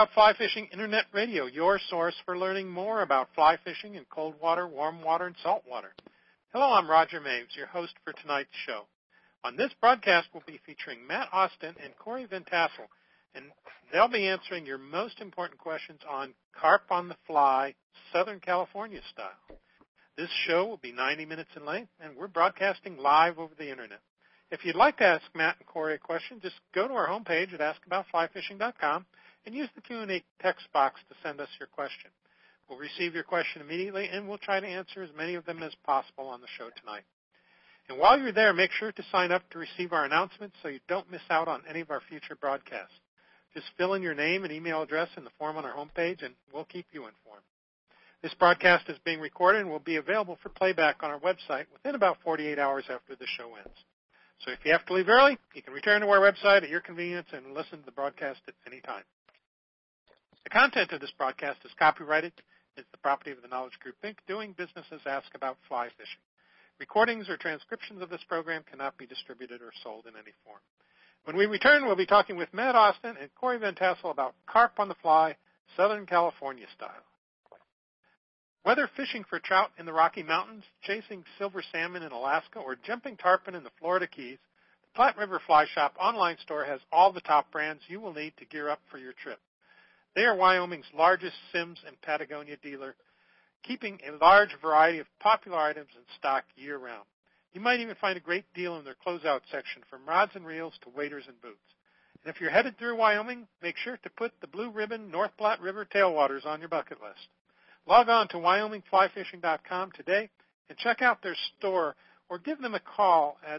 About Fly Fishing Internet Radio, your source for learning more about fly fishing in cold water, warm water, and salt water. Hello, I'm Roger Maves, your host for tonight's show. On this broadcast, we'll be featuring Matt Austin and Corey Van Tassel, and they'll be answering your most important questions on carp on the fly, Southern California style. This show will be 90 minutes in length, and we're broadcasting live over the Internet. If you'd like to ask Matt and Corey a question, just go to our homepage at askaboutflyfishing.com and use the Q&A text box to send us your question. We'll receive your question immediately, and we'll try to answer as many of them as possible on the show tonight. And while you're there, make sure to sign up to receive our announcements so you don't miss out on any of our future broadcasts. Just fill in your name and email address in the form on our homepage, and we'll keep you informed. This broadcast is being recorded and will be available for playback on our website within about 48 hours after the show ends. So if you have to leave early, you can return to our website at your convenience and listen to the broadcast at any time. The content of this broadcast is copyrighted. It's the property of the Knowledge Group, Inc., doing business as Ask About Fly Fishing. Recordings or transcriptions of this program cannot be distributed or sold in any form. When we return, we'll be talking with Matt Austin and Corey Van Tassel about carp on the fly, Southern California style. Whether fishing for trout in the Rocky Mountains, chasing silver salmon in Alaska, or jumping tarpon in the Florida Keys, the Platte River Fly Shop online store has all the top brands you will need to gear up for your trip. They are Wyoming's largest Simms and Patagonia dealer, keeping a large variety of popular items in stock year-round. You might even find a great deal in their closeout section, from rods and reels to waders and boots. And if you're headed through Wyoming, make sure to put the Blue Ribbon North Platte River tailwaters on your bucket list. Log on to WyomingFlyFishing.com today and check out their store, or give them a call at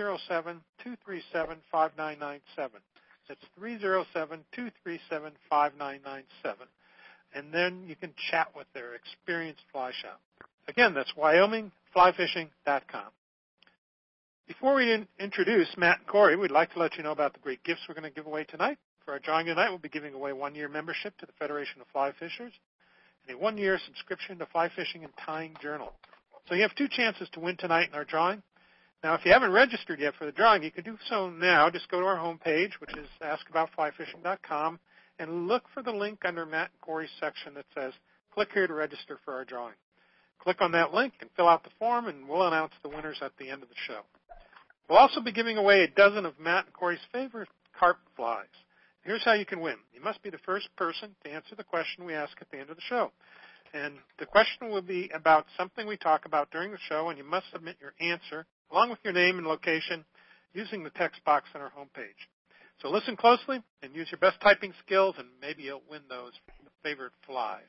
307-237-5997. That's 307-237-5997. And then you can chat with their experienced fly shop. Again, that's WyomingFlyFishing.com. Before we introduce Matt and Corey, we'd like to let you know about the great gifts we're going to give away tonight. For our drawing tonight, we'll be giving away a one-year membership to the Federation of Fly Fishers and a one-year subscription to Fly Fishing and Tying Journal. So you have two chances to win tonight in our drawing. Now, if you haven't registered yet for the drawing, you can do so now. Just go to our homepage, which is askaboutflyfishing.com, and look for the link under Matt and Corey's section that says, click here to register for our drawing. Click on that link and fill out the form, and we'll announce the winners at the end of the show. We'll also be giving away a dozen of Matt and Corey's favorite carp flies. Here's how you can win. You must be the first person to answer the question we ask at the end of the show. And the question will be about something we talk about during the show, and you must submit your answer along with your name and location using the text box on our homepage. So listen closely and use your best typing skills, and maybe you'll win those favorite flies.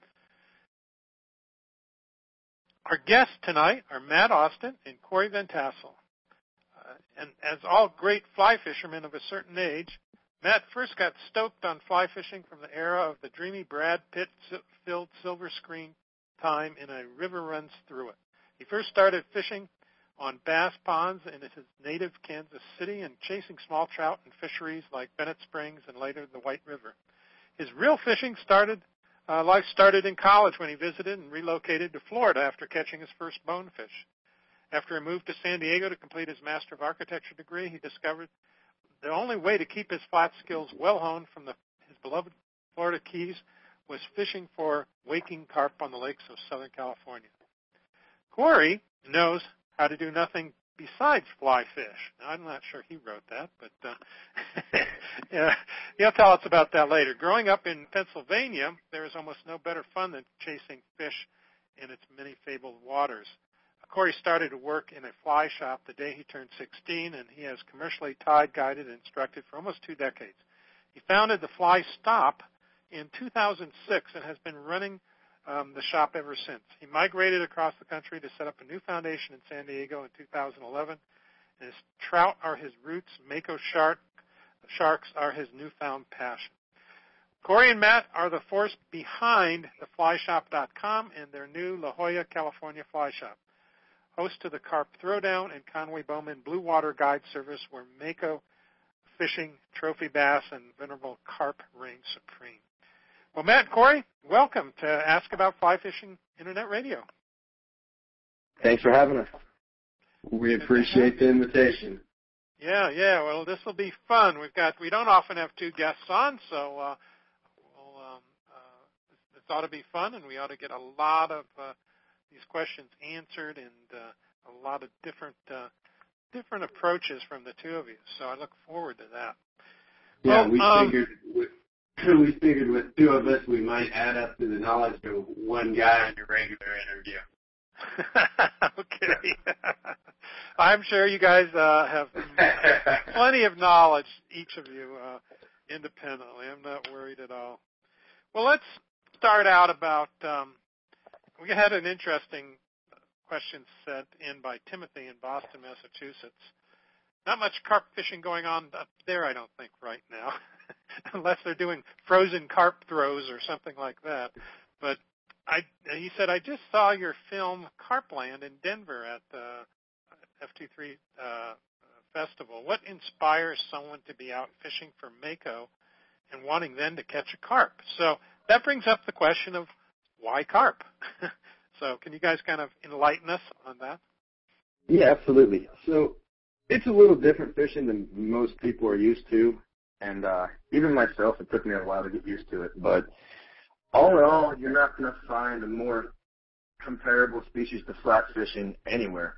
Our guests tonight are Matt Austin and Corey Van Tassel. And as all great fly fishermen of a certain age, Matt first got stoked on fly fishing from the era of the dreamy Brad Pitt-filled silver screen time in A River Runs Through It. He first started fishing on bass ponds in his native Kansas City and chasing small trout in fisheries like Bennett Springs and later the White River. His real fishing life started in college when he visited and relocated to Florida after catching his first bonefish. After he moved to San Diego to complete his Master of Architecture degree, he discovered the only way to keep his flat skills well honed from his beloved Florida Keys was fishing for waking carp on the lakes of Southern California. Corey knows how to do nothing besides fly fish. Now, I'm not sure he wrote that, but yeah, he'll tell us about that later. Growing up in Pennsylvania, there is almost no better fun than chasing fish in its many fabled waters. Corey started to work in a fly shop the day he turned 16, and he has commercially tied, guided, and instructed for almost 2 decades. He founded the Fly Stop in 2006 and has been running the shop ever since. He migrated across the country to set up a new foundation in San Diego in 2011, and his trout are his roots, Mako sharks are his newfound passion. Corey and Matt are the force behind theflyshop.com and their new La Jolla, California fly shop, host to the Carp Throwdown and Conway Bowman Blue Water Guide Service, where Mako fishing, trophy bass, and venerable carp reign supreme. Well, Matt and Corey, welcome to Ask About Fly Fishing Internet Radio. Thanks for having us. We appreciate the invitation. Yeah. Well, this will be fun. We don't often have 2 guests on, so ought to be fun, and we ought to get a lot of these questions answered, and a lot of different approaches from the two of you. So I look forward to that. Yeah, we figured with two of us, we might add up to the knowledge of one guy in your regular interview. Okay. I'm sure you guys have plenty of knowledge, each of you, independently. I'm not worried at all. Well, let's start out about, we had an interesting question sent in by Timothy in Boston, Massachusetts. Not much carp fishing going on up there, I don't think, right now, unless they're doing frozen carp throws or something like that. But he said, I just saw your film Carpland in Denver at the FT3 festival. What inspires someone to be out fishing for Mako and wanting then to catch a carp? So that brings up the question of why carp? So can you guys kind of enlighten us on that? Yeah, absolutely. So it's a little different fishing than most people are used to, and even myself, it took me a while to get used to it. But all in all, you're not going to find a more comparable species to flat fishing anywhere.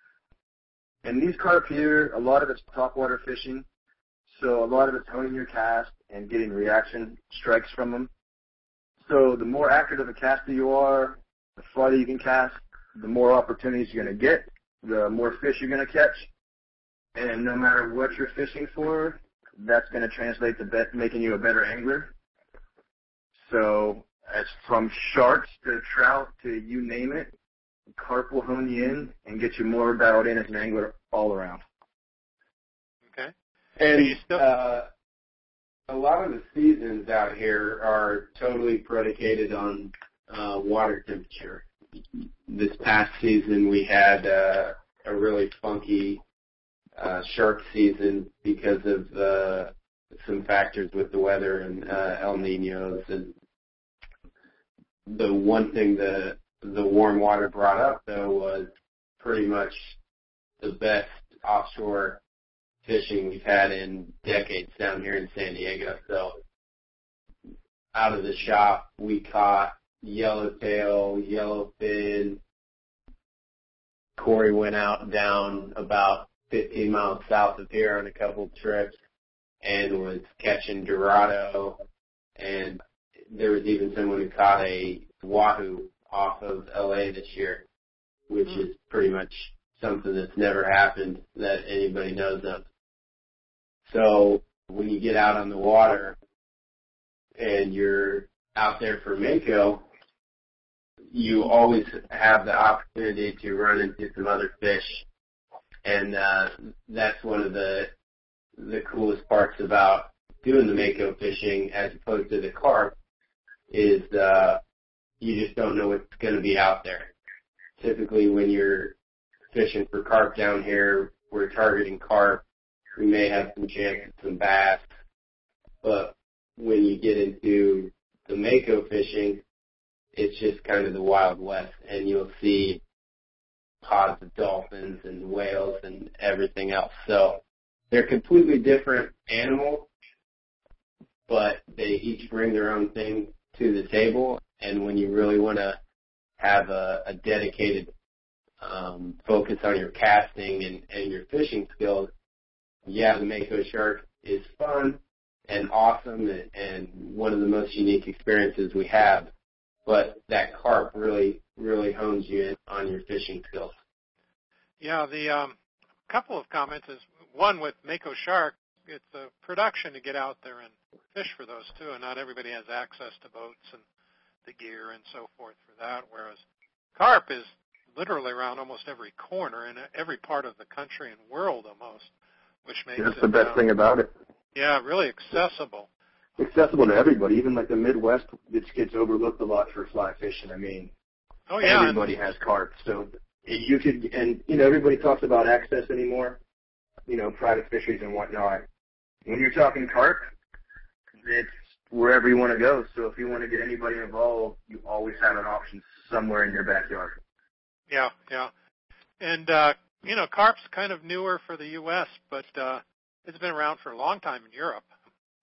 And these carp here, a lot of it's topwater fishing, so a lot of it's honing your cast and getting reaction strikes from them. So the more accurate of a caster you are, the farther you can cast, the more opportunities you're going to get, the more fish you're going to catch. And no matter what you're fishing for, that's going to translate to making you a better angler. So as from sharks to trout to you name it, carp will hone you in and get you more dialed in as an angler all around. Okay. And a lot of the seasons out here are totally predicated on water temperature. This past season we had a really funky shark season because of some factors with the weather and El Niños. And the one thing the warm water brought up, though, was pretty much the best offshore fishing we've had in decades down here in San Diego. So out of the shop, we caught yellowtail, yellowfin. Corey went out down about 15 miles south of here on a couple trips and was catching Dorado. And there was even someone who caught a wahoo off of LA this year, which is pretty much something that's never happened that anybody knows of. So when you get out on the water and you're out there for Mako, you always have the opportunity to run into some other fish. And that's one of the coolest parts about doing the Mako fishing as opposed to the carp is you just don't know what's going to be out there. Typically when you're fishing for carp down here, we're targeting carp. We may have some chance at some bass. But when you get into the Mako fishing, it's just kind of the Wild West, and you'll see pods of dolphins and whales and everything else. So they're completely different animals, but they each bring their own thing to the table. And when you really want to have a dedicated focus on your casting and your fishing skills, yeah, the Mako shark is fun and awesome and one of the most unique experiences we have. But that carp really, really hones you in on your fishing skills. Yeah, the couple of comments is, one, with Mako shark, it's a production to get out there and fish for those, too, and not everybody has access to boats and the gear and so forth for that, whereas carp is literally around almost every corner in every part of the country and world almost, which makes That's the best thing about it. Yeah, really accessible. Accessible to everybody, even like the Midwest, it gets overlooked a lot for fly fishing. I mean, everybody has carp, so you could, and everybody talks about access anymore, private fisheries and whatnot. When you're talking carp, it's wherever you want to go. So if you want to get anybody involved, you always have an option somewhere in your backyard. Yeah, yeah, and carp's kind of newer for the U.S., but it's been around for a long time in Europe.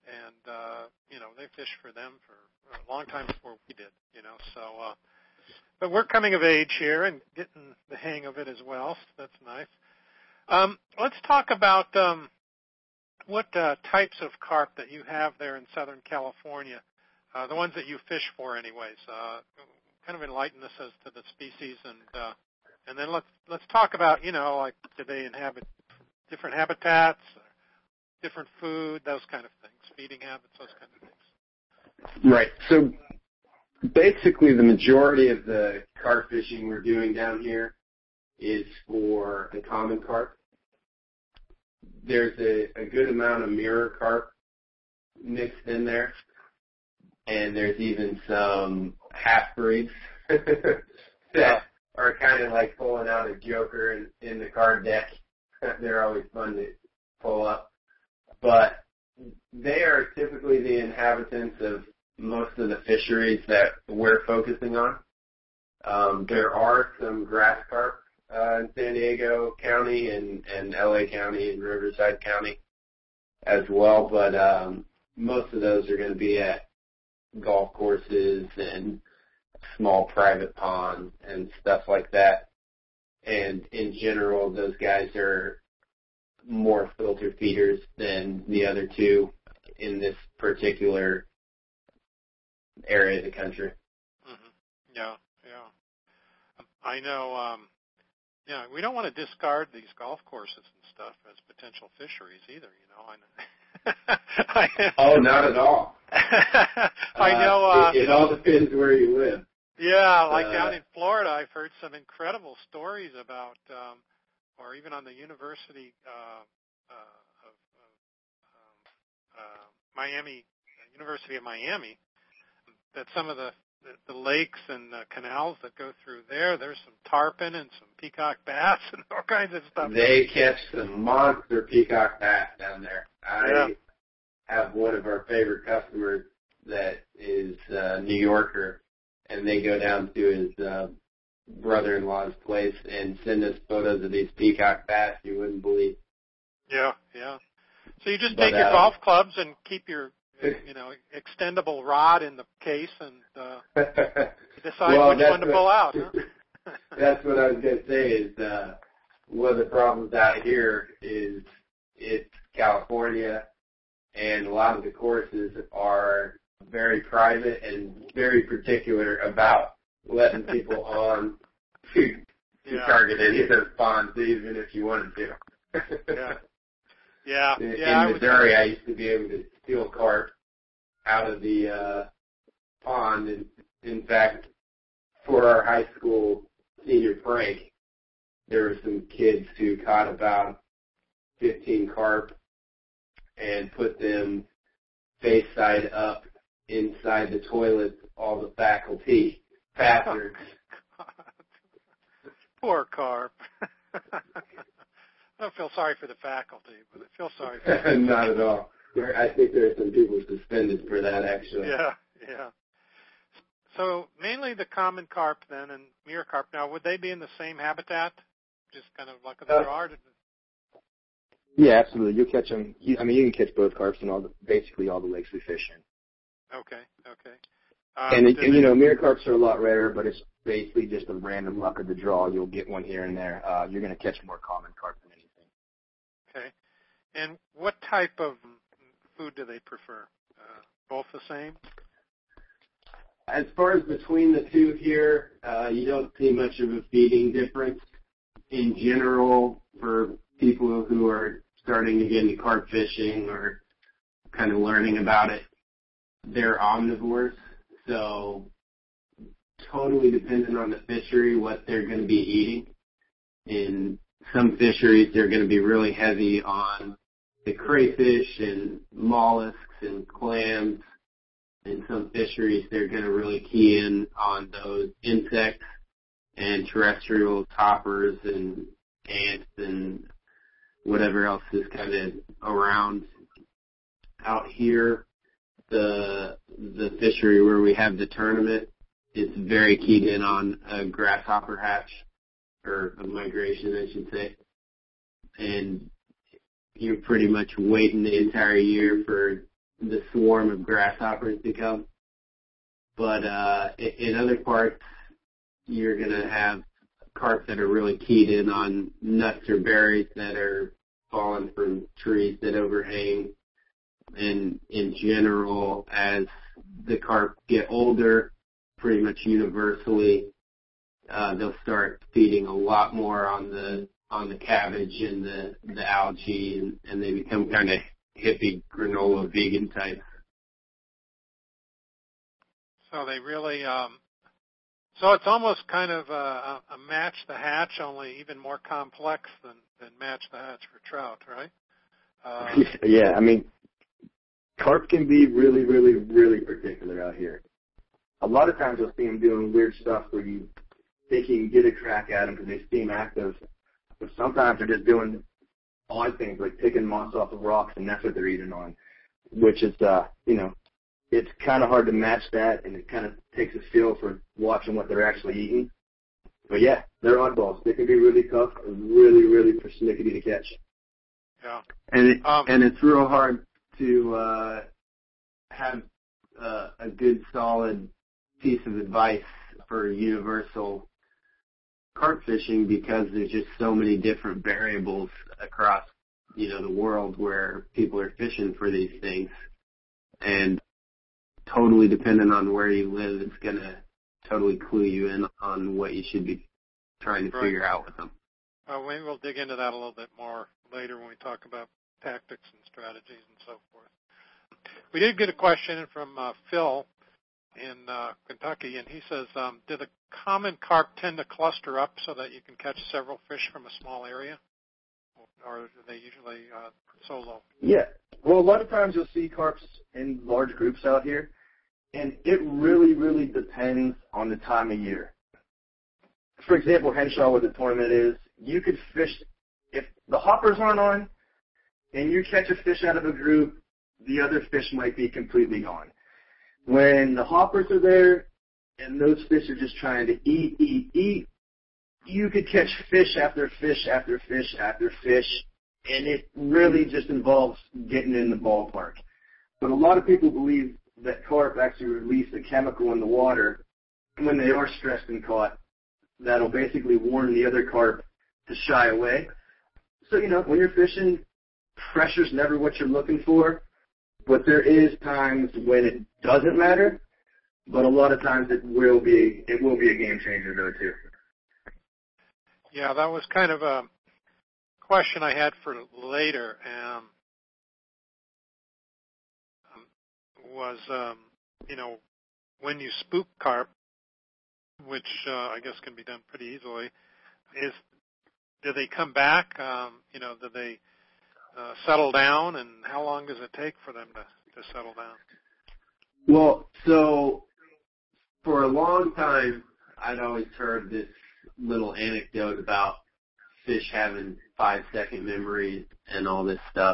and they fished for them for a long time before we did. So. But we're coming of age here and getting the hang of it as well. So that's nice. Let's talk about what types of carp that you have there in Southern California, the ones that you fish for, anyways. Kind of enlighten us as to the species, and then let's talk about like, do they inhabit different habitats, or different food, those kind of things, feeding habits, those kind of things. Right. So basically, the majority of the carp fishing we're doing down here is for the common carp. There's a good amount of mirror carp mixed in there, and there's even some half-breeds that are kind of like pulling out a joker in the card deck. They're always fun to pull up. But they are typically the inhabitants of most of the fisheries that we're focusing on. There are some grass carp in San Diego County and LA County and Riverside County as well, but most of those are going to be at golf courses and small private ponds and stuff like that. And in general, those guys are more filter feeders than the other two in this particular area of the country. Mm-hmm. Yeah. I know, we don't want to discard these golf courses and stuff as potential fisheries either, Oh, not at all. I know. It all depends where you live. Yeah, like down in Florida, I've heard some incredible stories about, or even on the University University of Miami, that some of the lakes and canals that go through there's some tarpon and some peacock bass and all kinds of stuff. They catch some monster peacock bass down there. I have one of our favorite customers that is a New Yorker, and they go down to his brother-in-law's place and send us photos of these peacock bass you wouldn't believe. Yeah. So you just take your golf clubs and keep your extendable rod in the case and decide which one to pull out. Huh? That's what I was going to say is one of the problems out here is it's California, and a lot of the courses are very private and very particular about letting people on to target any of those ponds, even if you wanted to. Yeah. In Missouri, I used to be able to steal carp out of the pond. And in fact, for our high school senior prank, there were some kids who caught about 15 carp and put them face side up inside the toilet, all the faculty bathrooms. Oh, poor carp. I don't feel sorry for the faculty, but I feel sorry for them. Not at all. I think there are some people suspended for that, actually. Yeah. So mainly the common carp then and mirror carp. Now, would they be in the same habitat, just kind of like there are? Yeah, absolutely. You'll catch them. You can catch both carps in basically all the lakes we fish in. Okay. And mirror carps are a lot rarer, but it's basically just a random luck of the draw. You'll get one here and there. You're going to catch more common carp than anything. Okay. And what type of food do they prefer? Both the same? As far as between the two here, you don't see much of a feeding difference. In general, for people who are starting to get into carp fishing or kind of learning about it, they're omnivores. So totally dependent on the fishery, what they're going to be eating. In some fisheries, they're going to be really heavy on the crayfish and mollusks and clams. In some fisheries, they're going to really key in on those insects and terrestrial toppers and ants and whatever else is kind of around. Out here, the fishery where we have the tournament, it's very keyed in on a grasshopper hatch, or a migration, I should say. And you're pretty much waiting the entire year for the swarm of grasshoppers become. But in other parts, you're going to have carp that are really keyed in on nuts or berries that are falling from trees that overhang. And in general, as the carp get older, pretty much universally, they'll start feeding a lot more on the cabbage and the algae, and they become kind of hippie granola vegan type. So they really, so it's almost kind of a match the hatch, only even more complex than match the hatch for trout, right? Yeah, I mean, carp can be really, really, really particular out here. A lot of times you'll see them doing weird stuff where you think you can get a crack at them because they seem active, but sometimes they're just doing odd things like picking moss off of rocks, and that's what they're eating on, which is, it's kind of hard to match that, and it kind of takes a feel for watching what they're actually eating. But yeah, they're oddballs. They can be really tough and really, really persnickety to catch. Yeah. And it's real hard to have a good, solid piece of advice for universal carp fishing because there's just so many different variables across, the world where people are fishing for these things. And totally dependent on where you live, it's going to totally clue you in on what you should be trying to figure out with them. Maybe we'll dig into that a little bit more later when we talk about tactics and strategies and so forth. We did get a question from Phil in Kentucky, and he says, do the common carp tend to cluster up so that you can catch several fish from a small area, or are they usually solo? Yeah. Well, a lot of times you'll see carps in large groups out here, and it really, really depends on the time of year. For example, Henshaw, where the tournament is, you could fish, if the hoppers aren't on, and you catch a fish out of a group, the other fish might be completely gone. When the hoppers are there, and those fish are just trying to eat, you could catch fish after fish after fish after fish, and it really just involves getting in the ballpark. But a lot of people believe that carp actually release a chemical in the water when they are stressed and caught that'll basically warn the other carp to shy away. So, when you're fishing, pressure's never what you're looking for, but there is times when it doesn't matter, but a lot of times it will be a game changer though too. Yeah, that was kind of a question I had for later. Was when you spook carp, which I guess can be done pretty easily, do they come back? Do they settle down, and how long does it take for them to settle down? Well, so for a long time, I'd always heard this little anecdote about fish having 5-second memories and all this stuff.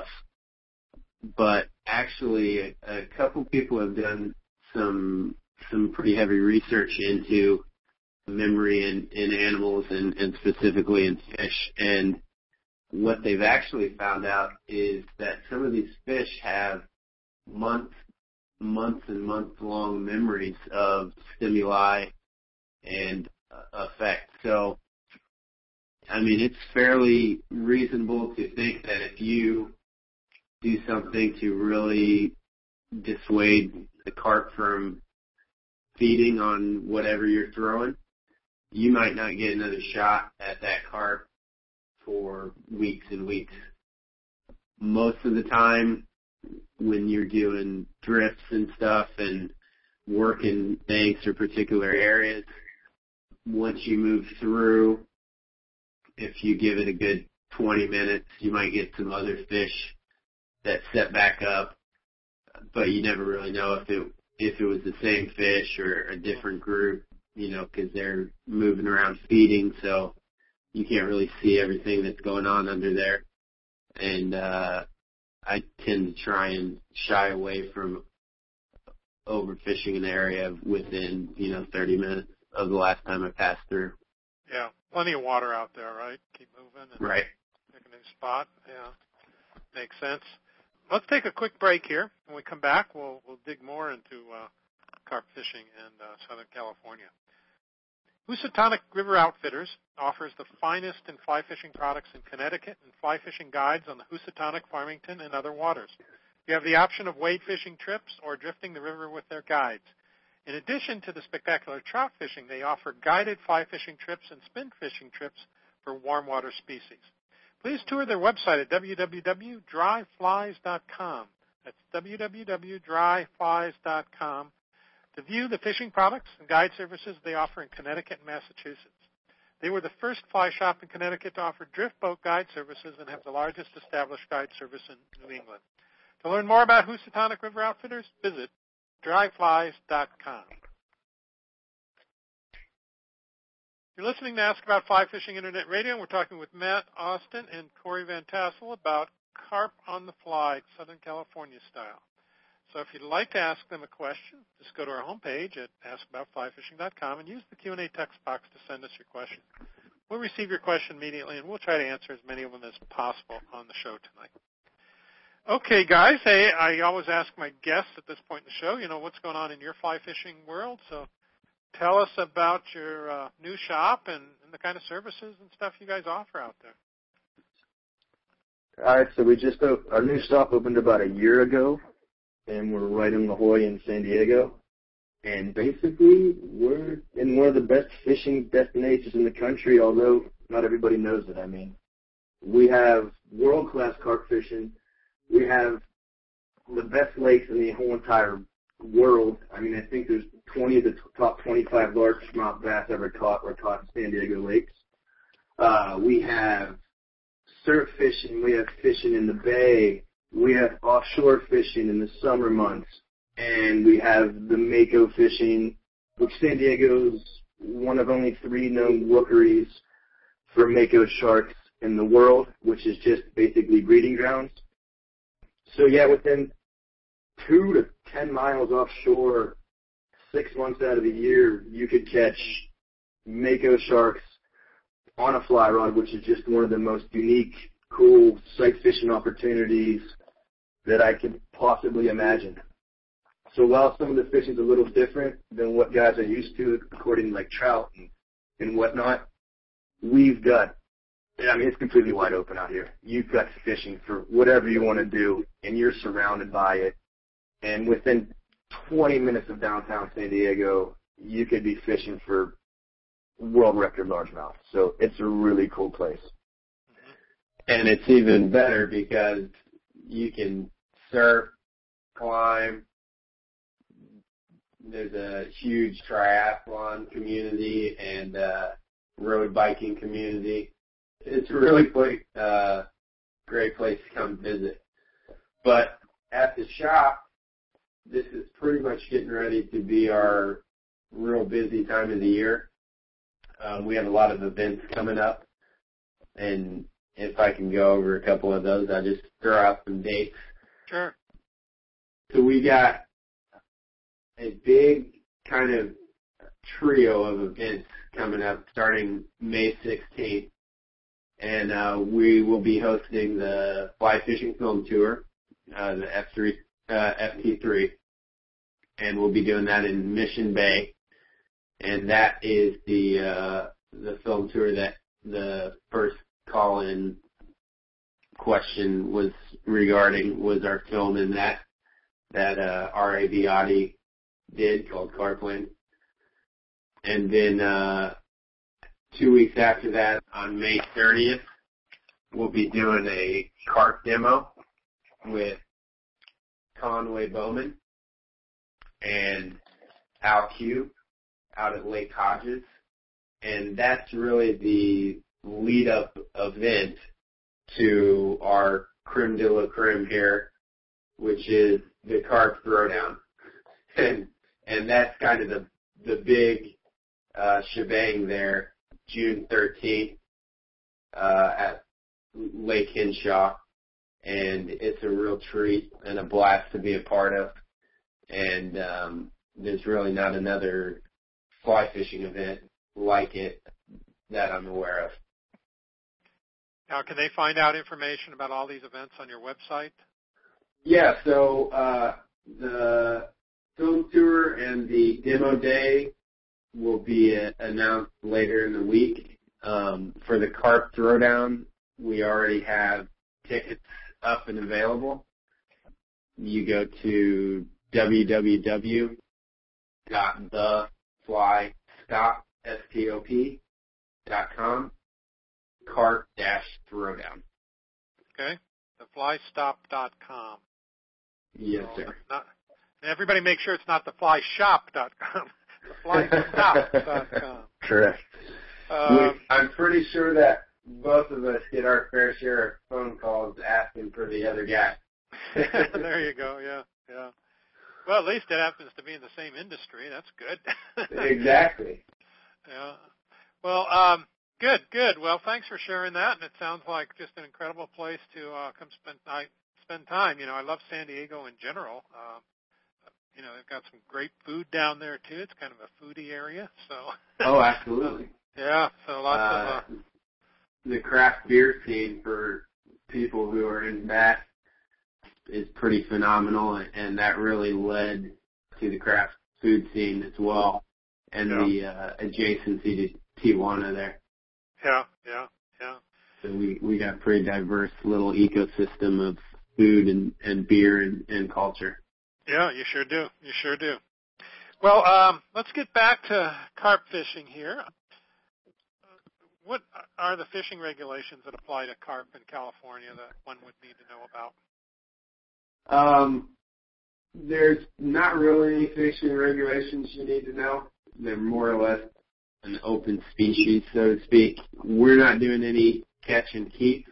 But actually, a couple people have done some pretty heavy research into memory in animals and specifically in fish. And what they've actually found out is that some of these fish have months and months long memories of stimuli and effect. So, I mean, it's fairly reasonable to think that if you do something to really dissuade the carp from feeding on whatever you're throwing, you might not get another shot at that carp for weeks and weeks. Most of the time, when you're doing drifts and stuff and working banks or particular areas, once you move through, if you give it a good 20 minutes, you might get some other fish that set back up, but you never really know if it was the same fish or a different group, because they're moving around feeding, so you can't really see everything that's going on under there. And I tend to try and shy away from overfishing an area within, 30 minutes of the last time I passed through. Yeah, plenty of water out there, right? Keep moving. And right. Pick a new spot. Yeah, makes sense. let's take a quick break here. When we come back, we'll dig more into carp fishing in Southern California. Housatonic River Outfitters offers the finest in fly fishing products in Connecticut and fly fishing guides on the Housatonic, Farmington, and other waters. You have the option of wade fishing trips or drifting the river with their guides. In addition to the spectacular trout fishing, they offer guided fly fishing trips and spin fishing trips for warm water species. Please tour their website at www.dryflies.com. That's www.dryflies.com to view the fishing products and guide services they offer in Connecticut and Massachusetts. They were the first fly shop in Connecticut to offer drift boat guide services and have the largest established guide service in New England. To learn more about Housatonic River Outfitters, visit dryflies.com. You're listening to Ask About Fly Fishing Internet Radio, and we're talking with Matt Austin and Corey Van Tassel about carp on the fly, Southern California style. So if you'd like to ask them a question, just go to our homepage at askaboutflyfishing.com and use the Q&A text box to send us your question. We'll receive your question immediately, and we'll try to answer as many of them as possible on the show tonight. Okay, guys, hey, I always ask my guests at this point in the show, what's going on in your fly fishing world. So tell us about your new shop and the kind of services and stuff you guys offer out there. All right, so our new shop opened about a year ago, and we're right in La Jolla in San Diego. And basically, we're in one of the best fishing destinations in the country, although not everybody knows it. I mean, we have world-class carp fishing. We have the best lakes in the whole entire world. I mean, I think there's 20 of the top 25 largemouth bass ever caught were caught in San Diego lakes. We have surf fishing. We have fishing in the bay. We have offshore fishing in the summer months. And we have the mako fishing, which San Diego's one of only 3 known rookeries for mako sharks in the world, which is just basically breeding grounds. So, yeah, within 2 to 10 miles offshore, 6 months out of the year, you could catch mako sharks on a fly rod, which is just one of the most unique, cool sight fishing opportunities that I could possibly imagine. So while some of the fishing is a little different than what guys are used to, according to like trout and whatnot, we've got, it's completely wide open out here. You've got fishing for whatever you want to do, and you're surrounded by it. And within 20 minutes of downtown San Diego, you could be fishing for world record largemouth. So it's a really cool place. And it's even better because you can surf, climb. There's a huge triathlon community and road biking community. It's a really great place to come visit. But at the shop, this is pretty much getting ready to be our real busy time of the year. We have a lot of events coming up, and if I can go over a couple of those, I'll just throw out some dates. Sure. So we got a big kind of trio of events coming up starting May 16th. And we will be hosting the Fly Fishing Film Tour, the FT3, and we'll be doing that in Mission Bay. And that is the film tour that the first call-in question was regarding, was our film in that R.A. Biotti did called Carpland. And then 2 weeks after that, on May 30th, we'll be doing a carp demo with Conway Bowman and Al Q out at Lake Hodges. And that's really the lead-up event to our creme de la creme here, which is the carp throwdown. And that's kind of the big shebang there, June 13th at Lake Henshaw. And it's a real treat and a blast to be a part of. And there's really not another fly fishing event like it that I'm aware of. Now, can they find out information about all these events on your website? Yeah, so the film tour and the demo day will be announced later in the week. For the carp throwdown, we already have tickets up and available. You go to www.theflystop.com, carp-throwdown. Okay, theflystop.com. Yes, sir. Everybody make sure it's not theflyshop.com. Theflystop.com. Correct. I'm pretty sure that both of us get our fair share of phone calls asking for the other guy. There you go. Yeah. Well, at least it happens to be in the same industry. That's good. Exactly. Yeah. Well, good. Well, thanks for sharing that. And it sounds like just an incredible place to come spend time. I love San Diego in general. They've got some great food down there too. It's kind of a foodie area. So. Oh, absolutely. Yeah. So lots of. The craft beer scene for people who are in that is pretty phenomenal, and that really led to the craft food scene as well, and the adjacency to Tijuana there. Yeah. So we got a pretty diverse little ecosystem of food and beer and culture. Yeah, you sure do. Well, let's get back to carp fishing here. What are the fishing regulations that apply to carp in California that one would need to know about? There's not really any fishing regulations you need to know. They're more or less an open species, so to speak. We're not doing any catch and keep.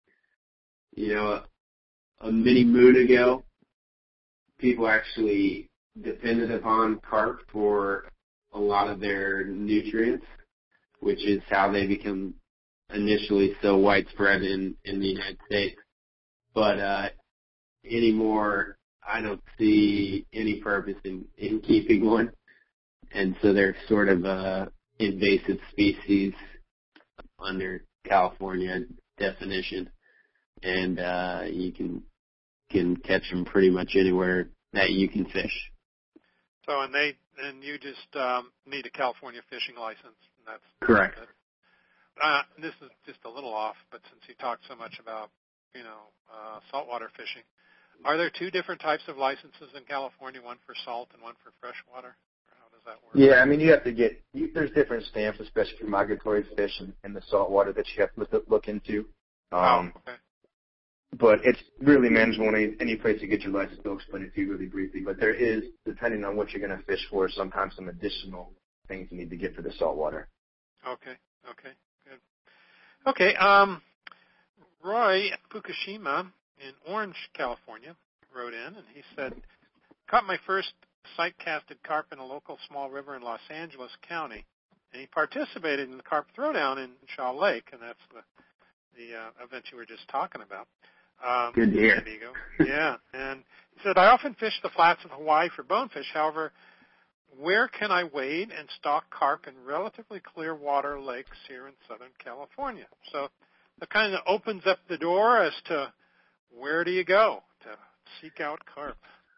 A mini moon ago, people actually depended upon carp for a lot of their nutrients, which is how they become initially so widespread in the United States. But anymore, I don't see any purpose in keeping one. And so they're sort of a invasive species under California definition. And you can catch them pretty much anywhere that you can fish. So, and you just need a California fishing license. And that's correct. This is just a little off, but since you talked so much about, saltwater fishing, are there two different types of licenses in California, one for salt and one for freshwater? Or how does that work? Yeah, you have to there's different stamps, especially for migratory fish and the saltwater that you have to look into. Okay. But it's really manageable. Any place you get your license, they'll explain it to you really briefly. But there is, depending on what you're going to fish for, sometimes some additional things you need to get for the saltwater. Okay, good. Okay, Roy Fukushima in Orange, California, wrote in, and he said, caught my first sight-casted carp in a local small river in Los Angeles County, and he participated in the carp throwdown in Shaw Lake, and that's the event you were just talking about. Good to hear. San Diego. Yeah, and he said, I often fish the flats of Hawaii for bonefish. However, where can I wade and stalk carp in relatively clear water lakes here in Southern California? So that kind of opens up the door as to where do you go to seek out carp?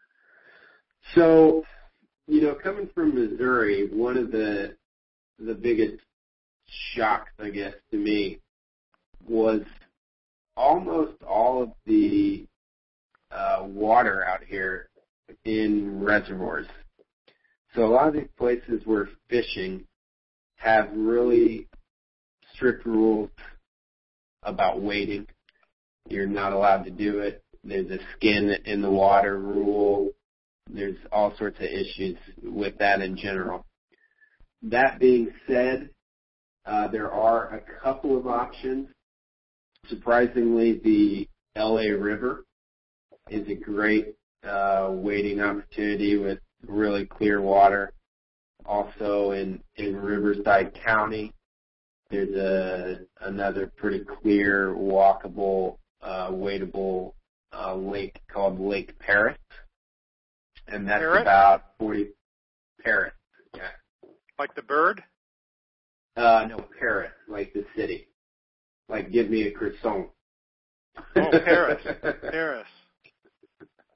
So, coming from Missouri, one of the biggest shocks, I guess, to me was almost all of the water out here in reservoirs. So a lot of these places we're fishing have really strict rules about wading. You're not allowed to do it. There's a skin in the water rule. There's all sorts of issues with that in general. That being said, there are a couple of options. Surprisingly, the LA River is a great wading opportunity with really clear water. Also in Riverside County, there's another pretty clear, walkable, wadable lake called Lake Paris. And that's Paris? about 40 Paris. Yeah. Like the bird? No, Paris, like the city. Like, give me a croissant. Oh, Paris. Paris.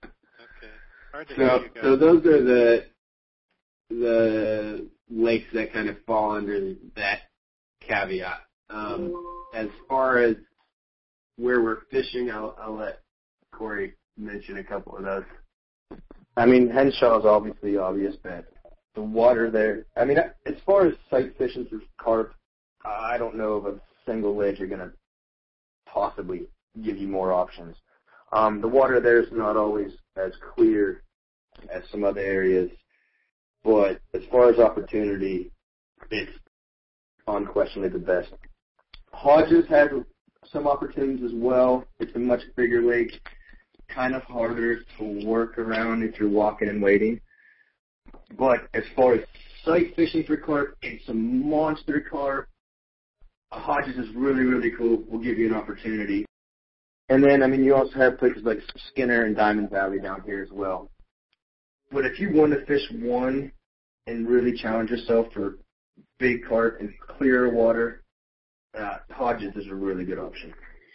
Hard to hear you guys. So those are the lakes that kind of fall under that caveat. As far as where we're fishing, I'll let Corey mention a couple of those. I mean, Henshaw is obviously the obvious bet. The water there, I mean, as far as sight fishing for carp, I don't know of a single lake you're going to possibly give you more options. The water there is not always as clear as some other areas, but as far as opportunity, it's unquestionably the best. Hodges has some opportunities as well. It's a much bigger lake, kind of harder to work around if you're walking and wading. But as far as sight fishing for carp and some monster carp, Hodges is really, really cool. We'll give you an opportunity. And then, I mean, you also have places like Skinner and Diamond Valley down here as well. But if you want to fish one and really challenge yourself for big carp and clear water, Hodges is a really good option.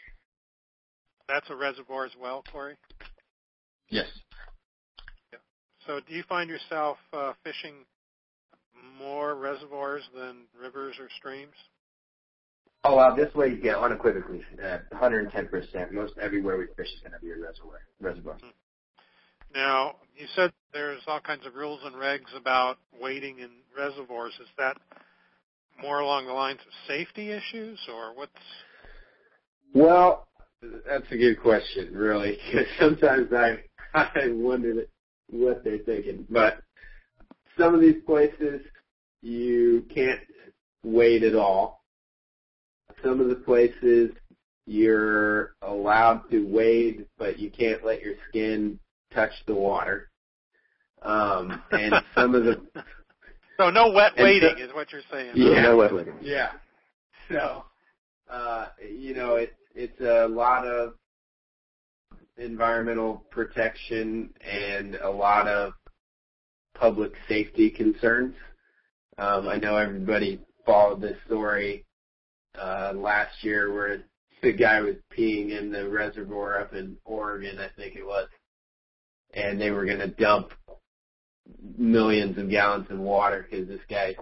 That's a reservoir as well, Corey? Yes. Yeah. So do you find yourself fishing more reservoirs than rivers or streams? Oh, wow, this way, yeah, unequivocally, 110%. Most everywhere we fish is going to be a reservoir. Mm-hmm. Now, you said there's all kinds of rules and regs about wading in reservoirs. Is that more along the lines of safety issues, or what's? Well, that's a good question, really, because sometimes I wonder what they're thinking. But some of these places, you can't wade at all. Some of the places, you're allowed to wade, but you can't let your skin touch the water. And some of the... So no wet wading is what you're saying. Yeah. No wet wading. Yeah. So, it's a lot of environmental protection and a lot of public safety concerns. I know everybody followed this story last year where the guy was peeing in the reservoir up in Oregon, I think it was, and they were going to dump millions of gallons of water because this guy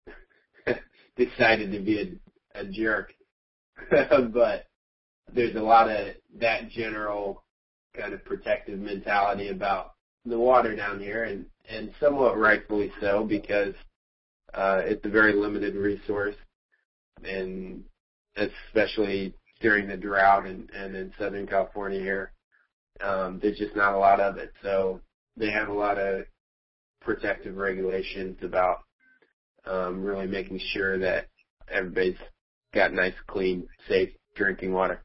decided to be a jerk. But there's a lot of that general kind of protective mentality about the water down here, and somewhat rightfully so, because it's a very limited resource, and especially during the drought and in Southern California here, there's just not a lot of it. So they have a lot of protective regulations about really making sure that everybody's got nice, clean, safe drinking water.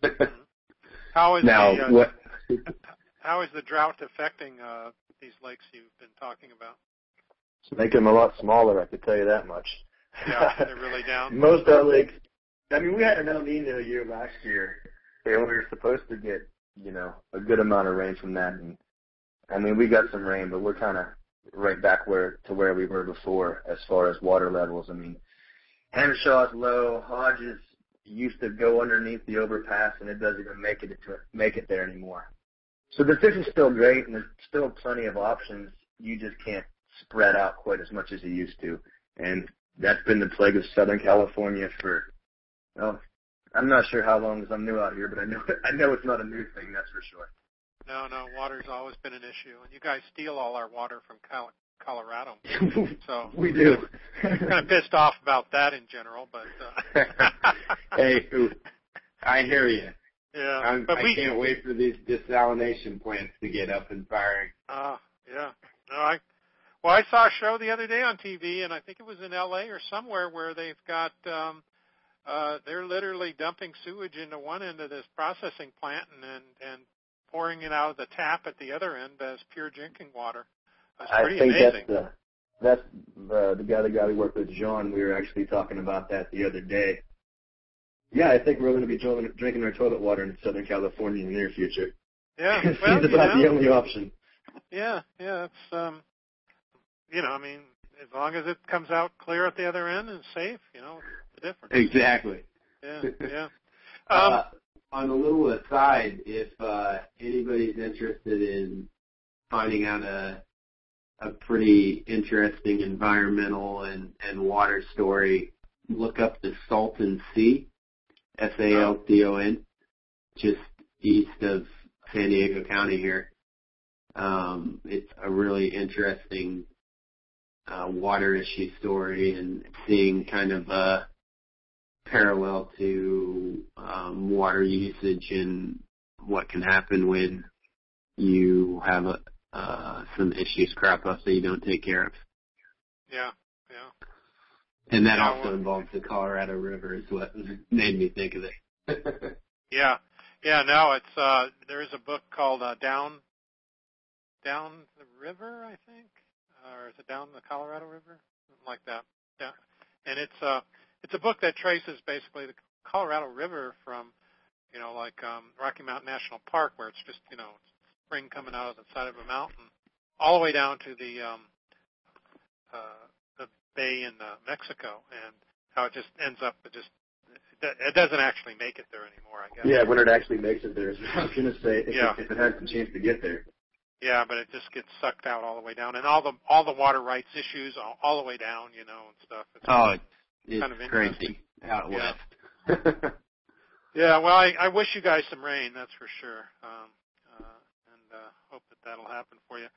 How is how is the drought affecting these lakes you've been talking about? It's making them a lot smaller, I could tell you that much. Yeah, they're really down. Most of our lakes, I mean, we had an El Nino year last year, and we were supposed to get, a good amount of rain from that. And I mean, we got some rain, but we're kind of right back to where we were before as far as water levels. I mean, Henshaw's low. Hodges used to go underneath the overpass, and it doesn't even make it there anymore. So the fish is still great, and there's still plenty of options. You just can't spread out quite as much as you used to. And that's been the plague of Southern California for, I'm not sure how long as I'm new out here, but I know it's not a new thing, that's for sure. No, water's always been an issue. And you guys steal all our water from Colorado. So we do. I'm kind of pissed off about that in general, but... Hey, I hear you. Yeah, I can't wait for these desalination plants to get up and firing. Yeah. No, I saw a show the other day on TV, and I think it was in L.A. or somewhere, where they've got they're literally dumping sewage into one end of this processing plant and pouring it out of the tap at the other end as pure drinking water. It's pretty amazing. That's the guy we work with, John. We were actually talking about that the other day. Yeah, I think we're going to be drinking our toilet water in Southern California in the near future. Yeah, well, it's about the only option. Yeah, it's I mean, as long as it comes out clear at the other end and safe, it's the difference. Exactly. Yeah. On a little aside, if anybody's interested in finding out a pretty interesting environmental and water story, look up the Salton Sea, Salton, just east of San Diego County here. It's a really interesting water issue story, and seeing kind of a parallel to water usage and what can happen when you have some issues crop up that you don't take care of. Yeah. And that also involves the Colorado River, is what made me think of it. Yeah. No, it's there is a book called Down the River, I think, or is it Down the Colorado River, something like that. Yeah, and it's a book that traces basically the Colorado River from, like Rocky Mountain National Park, where it's just spring coming out of the side of a mountain, all the way down to the bay in Mexico, and how it just ends up it doesn't actually make it there anymore, I guess. Yeah, when it actually makes it there, is what I was going to say, if it has the chance to get there. Yeah, but it just gets sucked out all the way down, and all the water rights issues all the way down, and stuff. It's kind of crazy out west. Yeah, well, I wish you guys some rain, that's for sure, and hope that'll happen for you.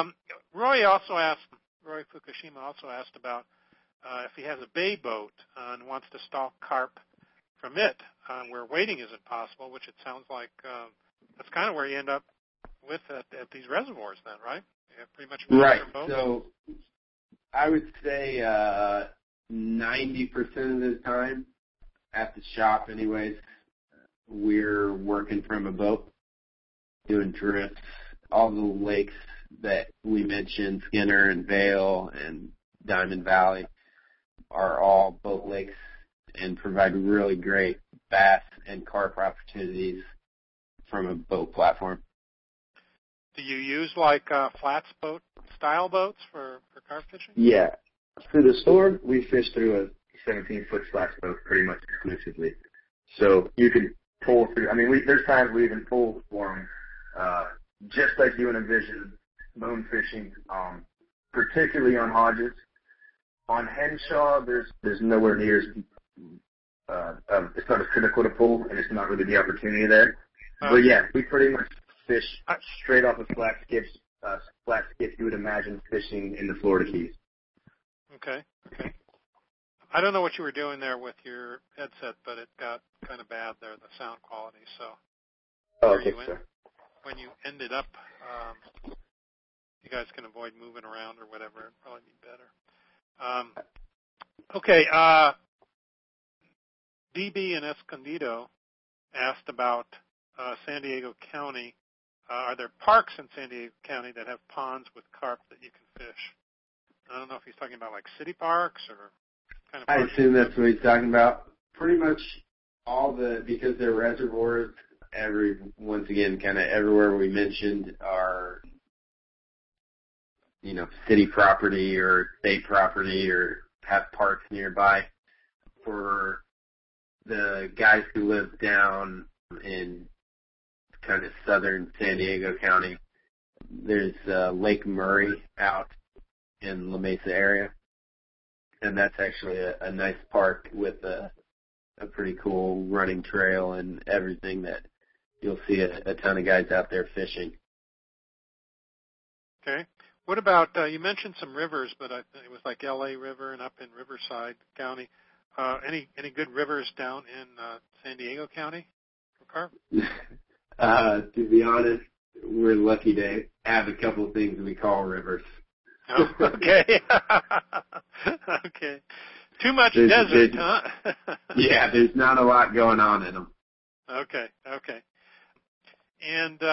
Roy Fukushima also asked about if he has a bay boat and wants to stalk carp from it, where wading isn't possible, which it sounds like that's kind of where you end up with at these reservoirs then, right? Yeah, pretty much. Right. So I would say 90% of the time at the shop anyways, we're working from a boat, doing drifts. All the lakes that we mentioned, Skinner and Vail and Diamond Valley, are all boat lakes and provide really great bass and carp opportunities from a boat platform. Do you use like flats boat style boats for carp fishing? Yeah. For the store, we fish through a 17-foot flats boat pretty much exclusively. So you can pull through. I mean, there's times we even pull for them, just like you would envision bone fishing, particularly on Hodges. On Henshaw, there's nowhere near it's not as critical to pull, and it's not really the opportunity there. But yeah, we pretty much fish straight off of flat skips you would imagine fishing in the Florida Keys. Okay. I don't know what you were doing there with your headset, but it got kind of bad there, the sound quality. So Okay, sir. When you ended up, you guys can avoid moving around or whatever. It'd probably be better. Okay. DB in Escondido asked about San Diego County. Are there parks in San Diego County that have ponds with carp that you can fish? I don't know if he's talking about like city parks or kind of. I assume that's what he's talking about. Pretty much because they're reservoirs. Once again, kind of everywhere we mentioned are, city property or state property or have parks nearby. For the guys who live down in kind of southern San Diego County, there's Lake Murray out in La Mesa area, and that's actually a nice park with a pretty cool running trail and everything that you'll see a ton of guys out there fishing. Okay. What about, you mentioned some rivers, but it was like L.A. River and up in Riverside County. Any good rivers down in San Diego County for carp? To be honest, we're lucky to have a couple of things we call rivers. Oh, okay. Okay. Too much desert, huh? Yeah, there's not a lot going on in them. Okay. And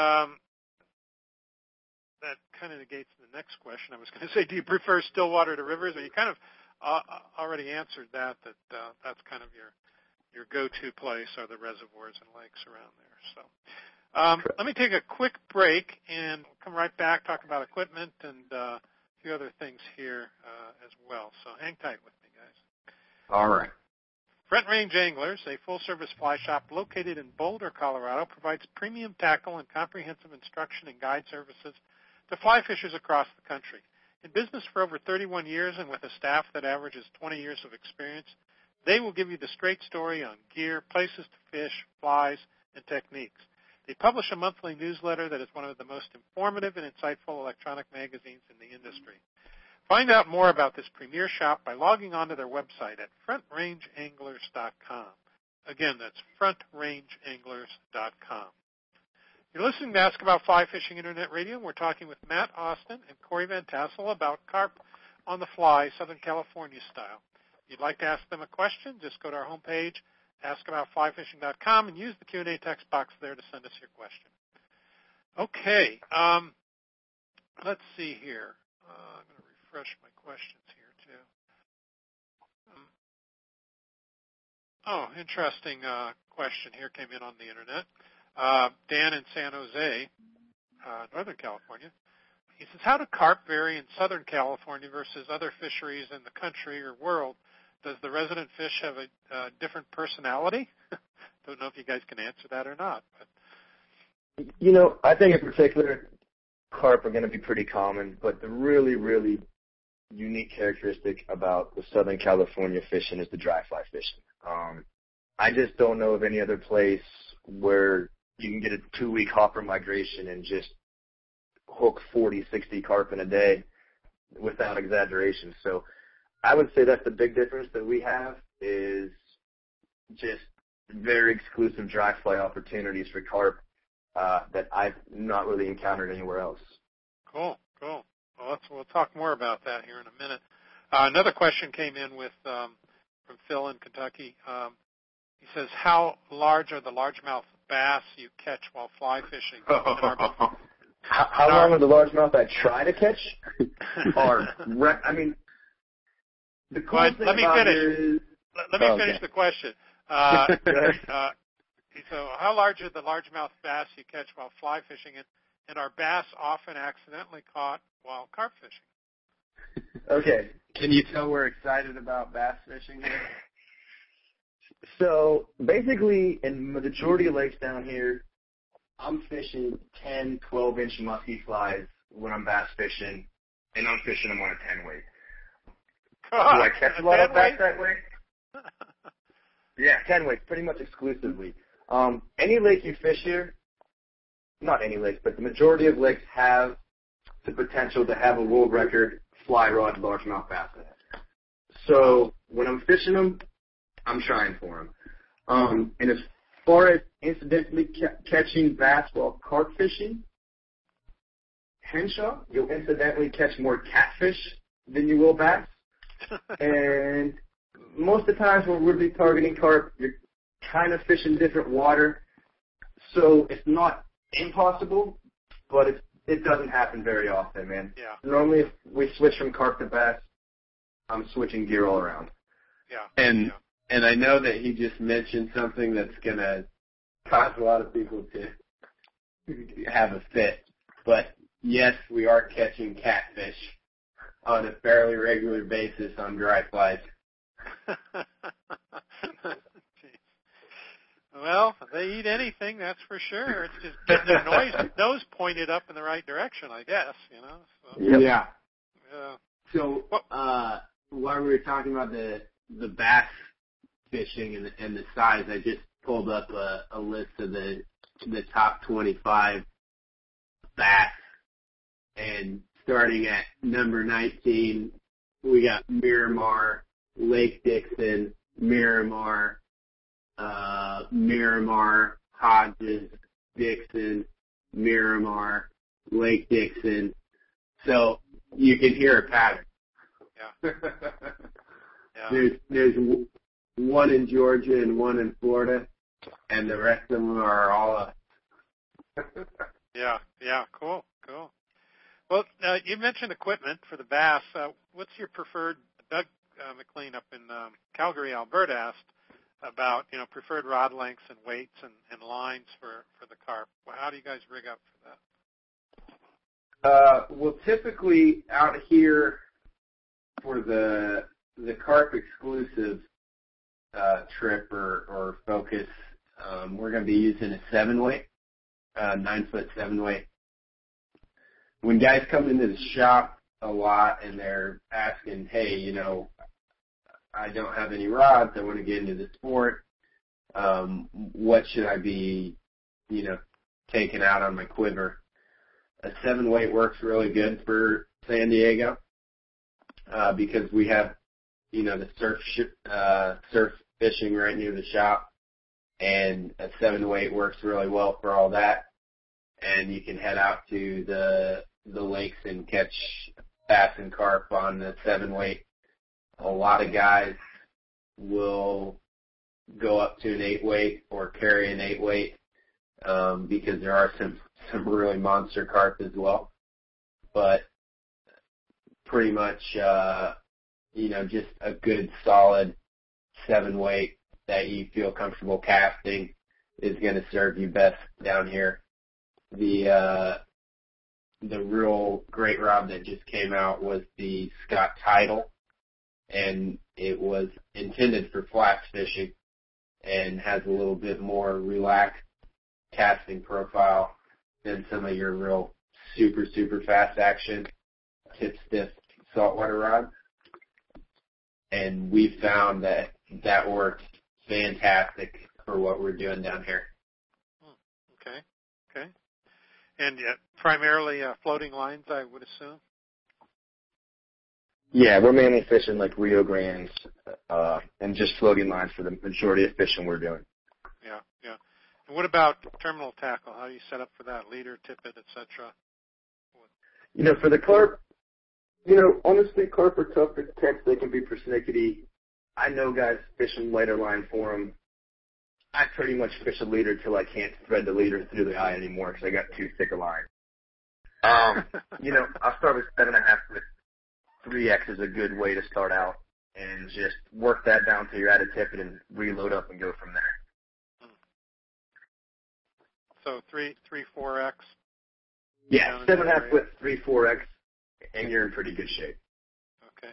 that kind of negates the next question. I was going to say, do you prefer still water to rivers? Or you kind of already answered that that's kind of your go-to place are the reservoirs and lakes around there. So let me take a quick break and come right back, talk about equipment and a few other things here as well. So hang tight with me, guys. All right. Front Range Anglers, a full-service fly shop located in Boulder, Colorado, provides premium tackle and comprehensive instruction and guide services to fly fishers across the country. In business for over 31 years and with a staff that averages 20 years of experience, they will give you the straight story on gear, places to fish, flies, and techniques. They publish a monthly newsletter that is one of the most informative and insightful electronic magazines in the industry. Find out more about this premier shop by logging on to their website at frontrangeanglers.com. Again, that's frontrangeanglers.com. You're listening to Ask About Fly Fishing Internet Radio, and we're talking with Matt Austin and Corey Van Tassel about carp on the fly, Southern California style. If you'd like to ask them a question, just go to our homepage, askaboutflyfishing.com, and use the Q&A text box there to send us your question. Okay, let's see here. I'm going to refresh my questions here, too. Interesting question here came in on the Internet. Dan in San Jose, Northern California. He says, how do carp vary in Southern California versus other fisheries in the country or world? Does the resident fish have a different personality? Don't know if you guys can answer that or not. But. I think in particular, carp are going to be pretty common, but the really, really unique characteristic about the Southern California fishing is the dry fly fishing. I just don't know of any other place where you can get a 2-week hopper migration and just hook 40, 60 carp in a day without exaggeration. So I would say that's the big difference that we have is just very exclusive dry fly opportunities for carp that I've not really encountered anywhere else. Cool. Well, we'll talk more about that here in a minute. Another question came in from Phil in Kentucky. He says, how large are the largemouth bass you catch while fly fishing? How long are the largemouth I try to catch? The cool thing let me finish the question. So how large are the largemouth bass you catch while fly fishing, and are bass often accidentally caught while carp fishing? Okay. Can you tell we're excited about bass fishing here? So basically, in the majority of lakes down here, I'm fishing 10, 12-inch musky flies when I'm bass fishing, and I'm fishing them on a 10-weight. Do I catch a lot of bass that way? Yeah, 10 weights, pretty much exclusively. Any lake you fish here, not any lakes, but the majority of lakes have the potential to have a world record fly rod largemouth bass in it. So when I'm fishing them, I'm trying for them. And as far as incidentally catching bass while carp fishing, Henshaw, you'll incidentally catch more catfish than you will bass. And most of the times when we're really targeting carp, you're kind of fishing different water. So it's not impossible, but it doesn't happen very often, man. Yeah. Normally if we switch from carp to bass, I'm switching gear all around. Yeah. And I know that he just mentioned something that's going to cause a lot of people to have a fit. But, yes, we are catching catfish on a fairly regular basis on dry flies. Well, they eat anything, that's for sure. It's just getting their nose pointed up in the right direction, I guess, So. Yeah. So while we were talking about the bass fishing and the size, I just pulled up a list of the top 25 bass, and starting at number 19, we got Miramar, Lake Dixon, Miramar, Hodges, Dixon, Miramar, Lake Dixon. So you can hear a pattern. Yeah. There's one in Georgia and one in Florida, and the rest of them are all Yeah, cool. Well, you mentioned equipment for the bass. What's your preferred? Doug McLean up in Calgary, Alberta asked about preferred rod lengths and weights and lines for the carp. How do you guys rig up for that? Well, typically out here for the carp exclusive trip or focus, we're going to be using a 7-weight, 9-foot 7-weight. when guys come into the shop a lot and they're asking, hey, I don't have any rods, I want to get into the sport, what should I be, taking out on my quiver? A 7-weight works really good for San Diego because we have, the surf fishing right near the shop, and a 7-weight works really well for all that. And you can head out to the lakes and catch bass and carp on the 7-weight. A lot of guys will go up to an 8-weight or carry an 8-weight because there are some really monster carp as well. But pretty much, just a good solid 7-weight that you feel comfortable casting is going to serve you best down here. The real great rod that just came out was the Scott Tidal, and it was intended for flats fishing and has a little bit more relaxed casting profile than some of your real super, super fast action tip stiff saltwater rods. And we found that works fantastic for what we're doing down here. Okay. And primarily floating lines, I would assume? Yeah, we're mainly fishing like Rio Grandes and just floating lines for the majority of fishing we're doing. Yeah. And what about terminal tackle? How do you set up for that? Leader, tippet, etc.? For the carp, honestly, carp are tough to catch. They can be persnickety. I know guys fishing lighter line for them. I pretty much fish a leader till I can't thread the leader through the eye anymore because I got too thick a line. I'll start with 7.5 with 3X is a good way to start out, and just work that down till you're at a tippet and reload up and go from there. So 3-4X? Yeah, 7.5 with 3-4X, and you're in pretty good shape. Okay.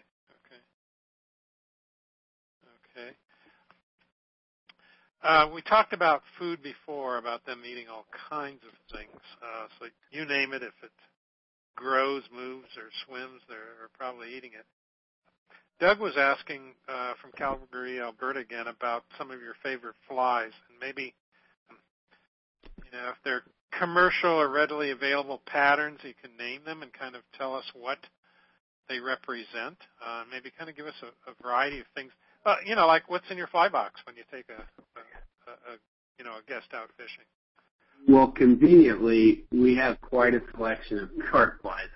We talked about food before, about them eating all kinds of things. So you name it, if it grows, moves, or swims, they're probably eating it. Doug was asking from Calgary, Alberta again, about some of your favorite flies, and maybe, if they're commercial or readily available patterns, you can name them and kind of tell us what they represent. Maybe kind of give us a variety of things. Like what's in your fly box when you take a guest out fishing. Well, conveniently, we have quite a selection of carp flies.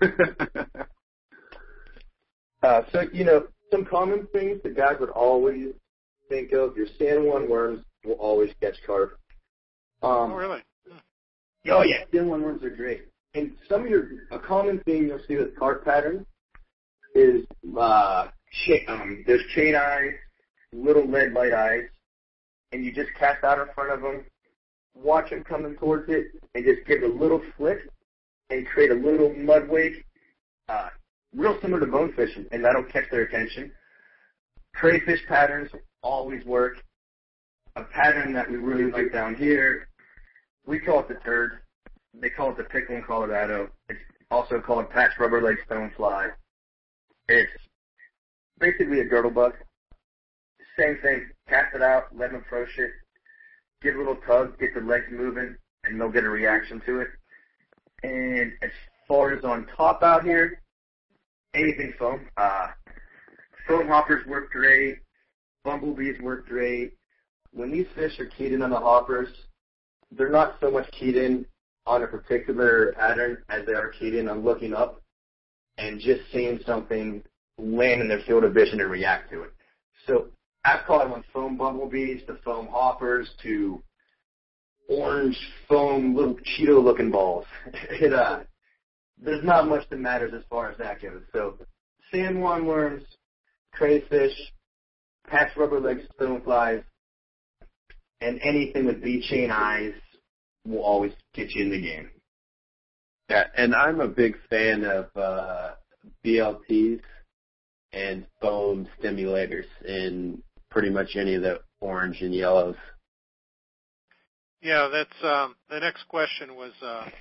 Some common things that guys would always think of, your San Juan worms will always catch carp. Oh, really? Oh, yeah, San Juan worms are great. And a common thing you'll see with carp patterns is there's chain eyes, little lead light eyes, and you just cast out in front of them, watch them coming towards it, and just give it a little flick and create a little mud wake, real similar to bonefishing, and that'll catch their attention. Crayfish patterns always work. A pattern that we really like down here, we call it the turd. They call it the pickle in Colorado. It's also called patch rubber leg stonefly. It's basically a girdle bug. Same thing. Cast it out, let them approach it, get a little tug, get the legs moving, and they'll get a reaction to it. And as far as on top out here, anything foam. Foam hoppers work great. Bumblebees work great. When these fish are keyed in on the hoppers, they're not so much keyed in on a particular pattern as they are keyed in on looking up and just seeing something land in their field of vision and react to it. So I've caught them on foam bumblebees to foam hoppers to orange foam little Cheeto-looking balls. There's not much that matters as far as that goes. So San Juan worms, crayfish, patch rubber leg stoneflies, and anything with V-chain eyes will always get you in the game. Yeah, and I'm a big fan of BLTs and foam stimulators in pretty much any of the orange and yellows. Yeah, that's the next question was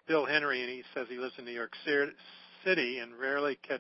Bill Henry, and he says he lives in New York City and rarely catch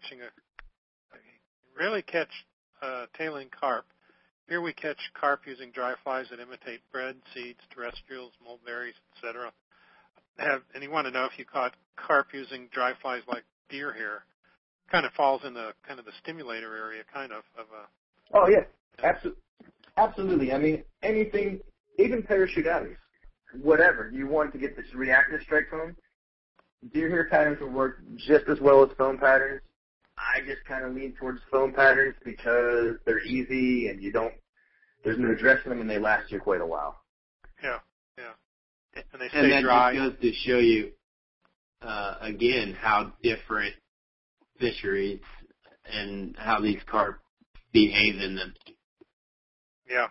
tailing carp. Here we catch carp using dry flies that imitate bread, seeds, terrestrials, mulberries, etc. And you want to know if you caught carp using dry flies like deer hair. Kind of falls in the kind of the stimulator area, kind of a. Oh yeah, absolutely. I mean, anything, even parachute outings, whatever you want to get this reactive strike from. Deer hair patterns will work just as well as foam patterns. I just kind of lean towards foam patterns because they're easy and there's no dressing them and they last you quite a while. Yeah. And they stay dry. And that just goes to show you, again, how different fisheries and how these carp behave in them. Yeah.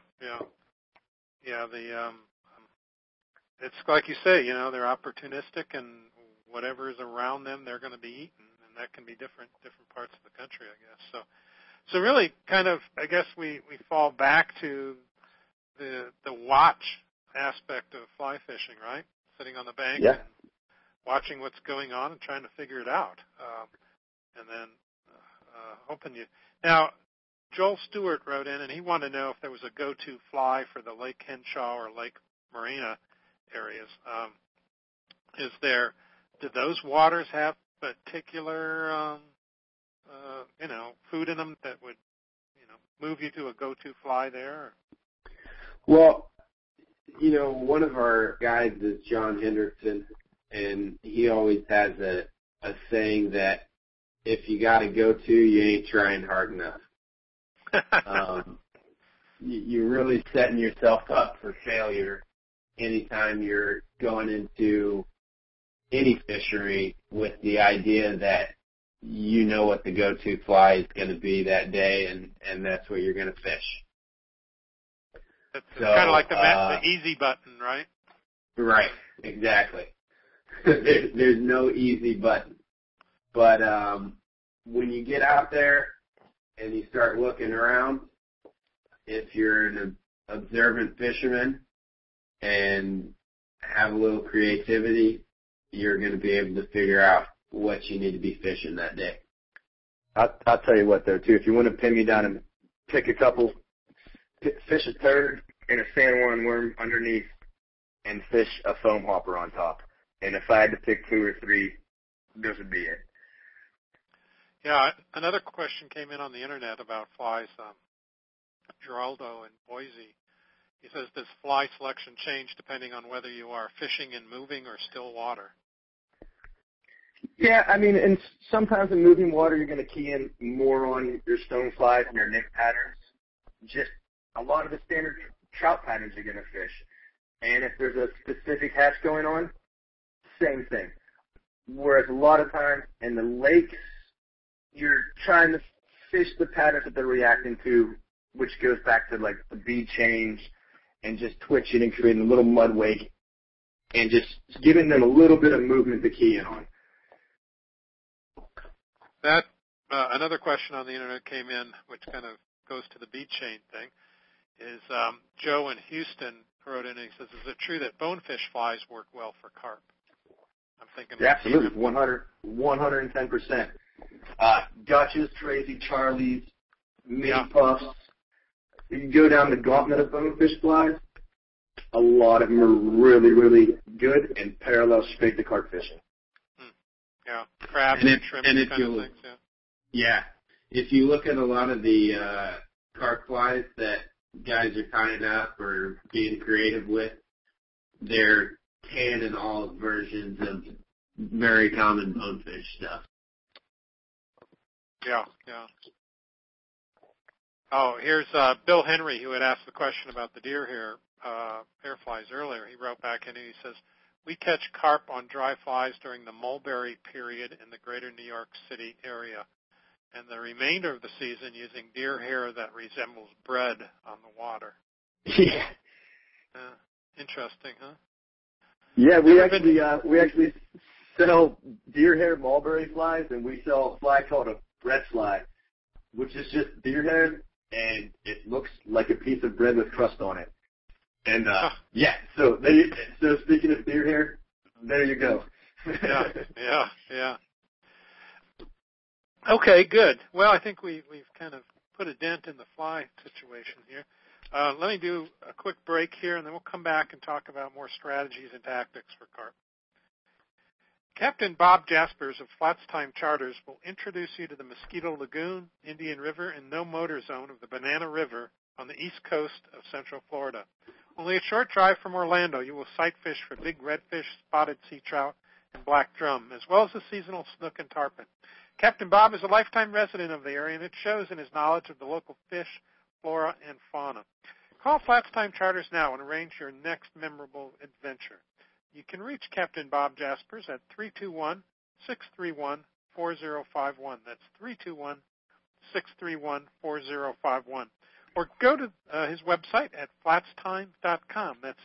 It's like you say, they're opportunistic, and whatever is around them, they're going to be eaten, and that can be different parts of the country, I guess. So really, kind of, I guess we fall back to the watch aspect of fly fishing, right? Sitting on the bank and watching what's going on and trying to figure it out, and then hoping you. Now, Joel Stewart wrote in, and he wanted to know if there was a go-to fly for the Lake Henshaw or Lake Marina areas. Do those waters have particular, food in them that would, move you to a go-to fly there? Well, one of our guides is John Hendrickson, and he always has a saying that if you got to go to, you ain't trying hard enough. You're really setting yourself up for failure anytime you're going into any fishery with the idea that you know what the go-to fly is going to be that day, and that's what you're going to fish. It's kind of like the easy button, right? Right, exactly. There's no easy button. But when you get out there and you start looking around, if you're an observant fisherman and have a little creativity, you're going to be able to figure out what you need to be fishing that day. I'll tell you what, though, too. If you want to pin me down and pick a couple, fish a turd and a San Juan worm underneath and fish a foam hopper on top. And if I had to pick 2 or 3, this would be it. Yeah, another question came in on the internet about flies. Geraldo in Boise, he says, does fly selection change depending on whether you are fishing in moving or still water? Yeah, I mean, and sometimes in moving water, you're going to key in more on your stone flies and your nick patterns. Just a lot of the standard trout patterns you're going to fish. And if there's a specific hatch going on, same thing. Whereas a lot of times in the lakes, you're trying to fish the patterns that they're reacting to, which goes back to like the bead change and just twitching and creating a little mud wake and just giving them a little bit of movement to key in on. That another question on the internet came in, which kind of goes to the bead chain thing, is Joe in Houston wrote in and he says, is it true that bonefish flies work well for carp? I'm thinking. Yeah, absolutely, 110%. Dutches, Tracy, Charlies, mini puffs. You can go down the gauntlet of bonefish flies. A lot of them are really, really good and parallel straight to carp fishing. Yeah, crabs and shrimp kind of things. Yeah, if you look at a lot of the carp flies that guys are tying up or being creative with, they're tan and olive versions of very common bonefish stuff. Yeah. Oh, here's Bill Henry, who had asked the question about the deer hair flies earlier. He wrote back in and he says, we catch carp on dry flies during the mulberry period in the greater New York City area, and the remainder of the season using deer hair that resembles bread on the water. Yeah. Interesting, huh? Yeah, we actually sell deer hair mulberry flies, and we sell a fly called a bread fly, which is just deer hair, and it looks like a piece of bread with crust on it. And so speaking of deer hair, there you go. Yeah. Okay, good. Well, I think we've kind of put a dent in the fly situation here. Let me do a quick break here, and then we'll come back and talk about more strategies and tactics for carp. Captain Bob Jaspers of Flats Time Charters will introduce you to the Mosquito Lagoon, Indian River, and no motor zone of the Banana River on the east coast of Central Florida. Only a short drive from Orlando, you will sight fish for big redfish, spotted sea trout, and black drum, as well as the seasonal snook and tarpon. Captain Bob is a lifetime resident of the area, and it shows in his knowledge of the local fish, flora, and fauna. Call Flats Time Charters now and arrange your next memorable adventure. You can reach Captain Bob Jaspers at 321-631-4051. That's 321-631-4051. Or go to his website at flatstime.com. That's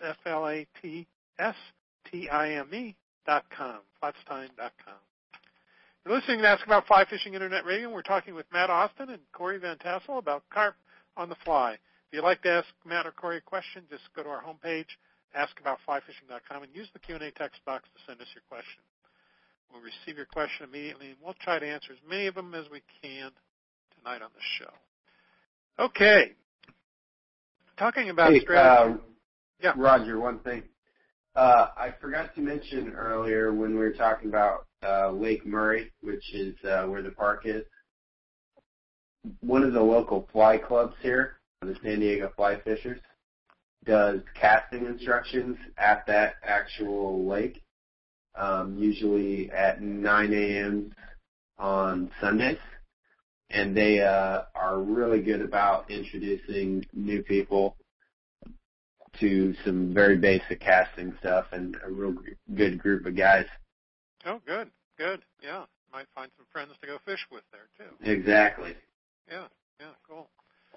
FLATSTIME.com, flatstime.com. You're listening to Ask About Fly Fishing Internet Radio, and we're talking with Matt Austin and Corey Van Tassel about carp on the fly. If you'd like to ask Matt or Corey a question, just go to our homepage, askaboutflyfishing.com, and use the Q&A text box to send us your question. We'll receive your question immediately, and we'll try to answer as many of them as we can tonight on the show. Okay. Talking about strategy. Yeah. Roger, one thing. I forgot to mention earlier when we were talking about Lake Murray, which is where the park is. One of the local fly clubs here, the San Diego Fly Fishers, does casting instructions at that actual lake, usually at 9 a.m. on Sundays. And they are really good about introducing new people to some very basic casting stuff, and a real good group of guys. Oh, good. Yeah, might find some friends to go fish with there, too. Exactly. Yeah, cool.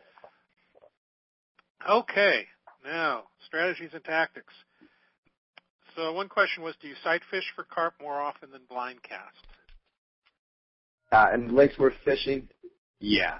Okay, now, strategies and tactics. So one question was, do you sight fish for carp more often than blind cast? And lakes worth fishing? Yeah.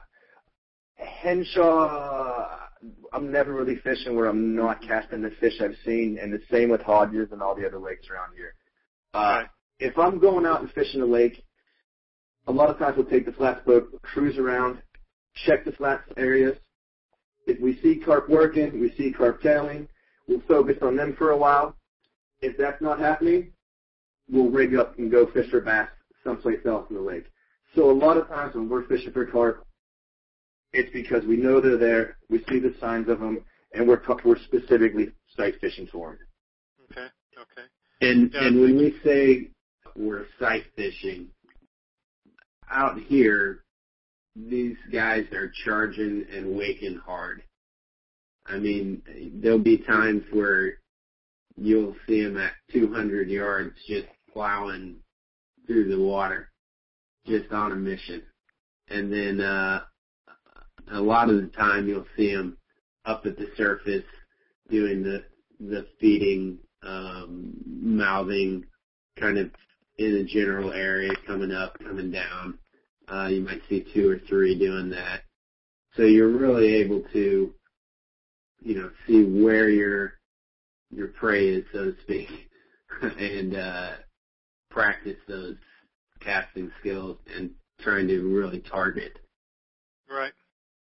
Henshaw, I'm never really fishing where I'm not casting the fish I've seen, and the same with Hodges and all the other lakes around here. Okay. If I'm going out and fishing a lake, a lot of times we'll take the flats boat, cruise around, check the flats areas. If we see carp working, we see carp tailing, we'll focus on them for a while. If that's not happening, we'll rig up and go fish for bass someplace else in the lake. So a lot of times when we're fishing for carp, it's because we know they're there, we see the signs of them, and we're specifically sight fishing for them. Okay. And when we say we're sight fishing, out here, these guys are charging and waking hard. I mean, there'll be times where you'll see them at 200 yards just plowing through the water, just on a mission. And then a lot of the time you'll see them up at the surface doing the feeding, mouthing, kind of in a general area, coming up, coming down. You might see 2 or 3 doing that. So you're really able to, see where your prey is, so to speak, and practice those casting skills and trying to really target. Right.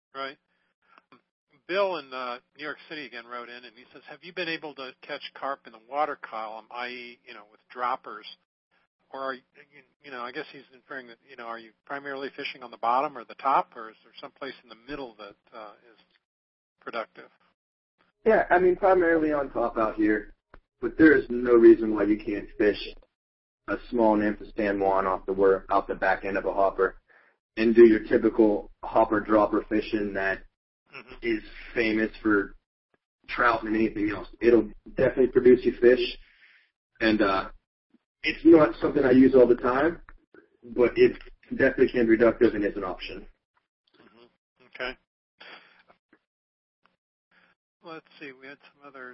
Bill in New York City again wrote in, and he says, have you been able to catch carp in the water column, i.e., with droppers? Or are I guess he's inferring that, are you primarily fishing on the bottom or the top, or is there some place in the middle that is productive? Yeah, I mean, primarily on top out here, but there is no reason why you can't fish a small nymph stand one off the back end of a hopper and do your typical hopper dropper fishing that is famous for trout and anything else. It'll definitely produce you fish, and it's not something I use all the time, but it definitely can be productive and is an option. Okay. Let's see. We had some others.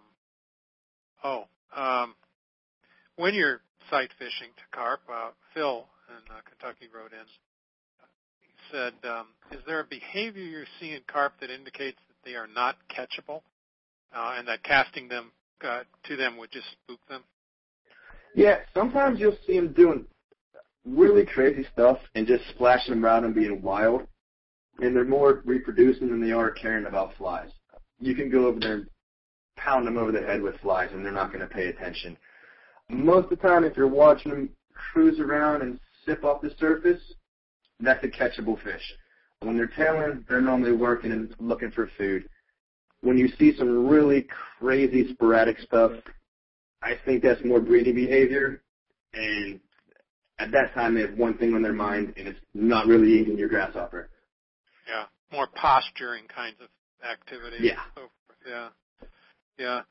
When you're sight fishing to carp, Phil in Kentucky wrote in. He said, is there a behavior you see in carp that indicates that they are not catchable and that casting them to them would just spook them? Yeah, sometimes you'll see them doing really crazy stuff and just splashing them around and being wild, and they're more reproducing than they are caring about flies. You can go over there and pound them over the head with flies, and they're not going to pay attention. Most of the time, if you're watching them cruise around and sip off the surface, that's a catchable fish. When they're tailing, they're normally working and looking for food. When you see some really crazy sporadic stuff, I think that's more breeding behavior, and at that time they have one thing on their mind, and it's not really eating your grasshopper. Yeah, more posturing kinds of activities. Yeah. So, yeah.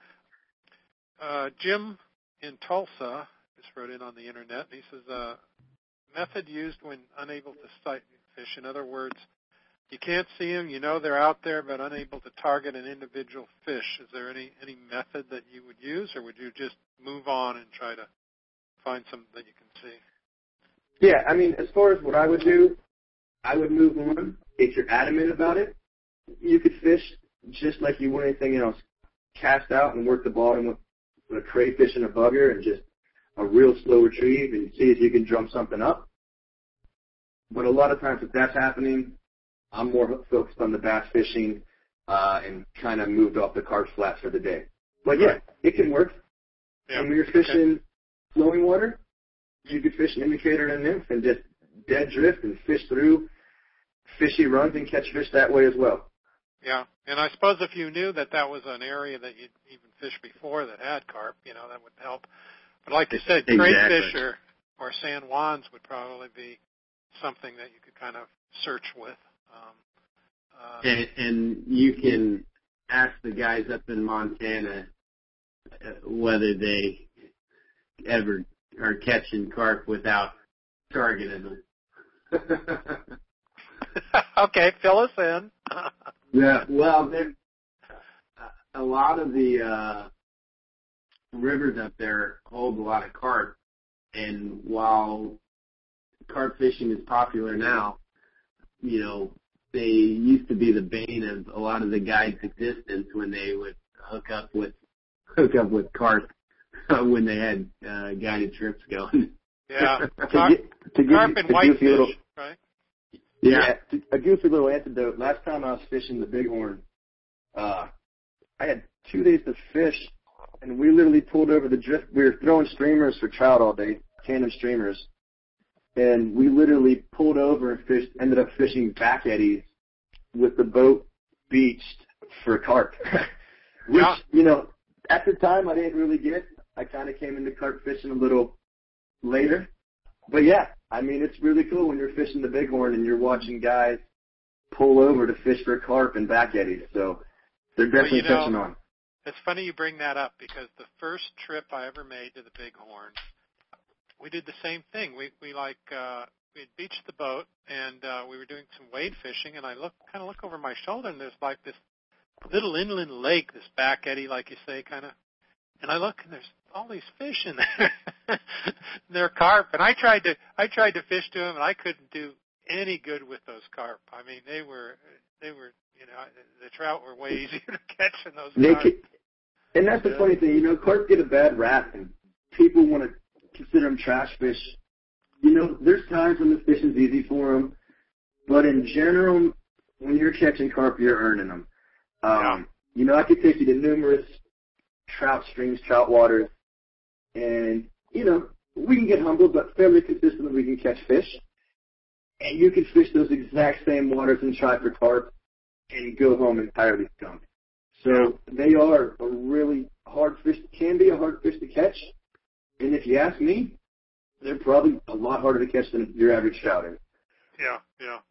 Jim in Tulsa just wrote in on the internet, and he says, method used when unable to sight fish. In other words, you can't see them, you know they're out there, but unable to target an individual fish. Is there any method that you would use, or would you just move on and try to find something that you can see? Yeah, I mean, as far as what I would do, I would move on. If you're adamant about it, you could fish just like you would anything else. Cast out and work the bottom with a crayfish and a bugger and just a real slow retrieve and see if you can drum something up. But a lot of times if that's happening, I'm more focused on the bass fishing and kind of moved off the carp flats for the day. But yeah, it can work. Yeah. And when you're fishing flowing water, you could fish an indicator and a nymph and just dead drift and fish through fishy runs and catch fish that way as well. Yeah, and I suppose if you knew that that was an area that you'd even fished before that had carp, that would help. But like you said, crayfish or San Juans would probably be something that you could kind of search with. And you can ask the guys up in Montana whether they ever are catching carp without targeting them. Okay, fill us in. Yeah, well, a lot of the rivers up there hold a lot of carp, and while carp fishing is popular now, they used to be the bane of a lot of the guys' existence when they would hook up with carp when they had guided trips going. Yeah, carp and whitefish, right? Yeah, a goofy little antidote. Last time I was fishing the Bighorn, I had 2 days to fish, and we literally pulled over the drift. We were throwing streamers for trout all day, tandem streamers, and we literally pulled over and ended up fishing back eddies with the boat beached for carp. Which, at the time I didn't really get. I kind of came into carp fishing a little later. But yeah, I mean, it's really cool when you're fishing the Bighorn and you're watching guys pull over to fish for carp and back eddies. So they're definitely catching on. It's funny you bring that up because the first trip I ever made to the Bighorn, we did the same thing. We had beached the boat and we were doing some wade fishing, and I look over my shoulder and there's like this little inland lake, this back eddy, like you say, kind of. And I look, and there's all these fish in there. They're carp, and I tried to fish to them, and I couldn't do any good with those carp. I mean, they were, the trout were way easier to catch than those carp. And that's the funny thing, carp get a bad rap, and people want to consider them trash fish. There's times when the fishing's easy for them, but in general, when you're catching carp, you're earning them. I could take you to numerous trout streams, trout waters, and, we can get humbled, but fairly consistently we can catch fish. And you can fish those exact same waters and try for carp and go home entirely stumped. So they are a really hard fish, can be a hard fish to catch. And if you ask me, they're probably a lot harder to catch than your average trout is. Yeah.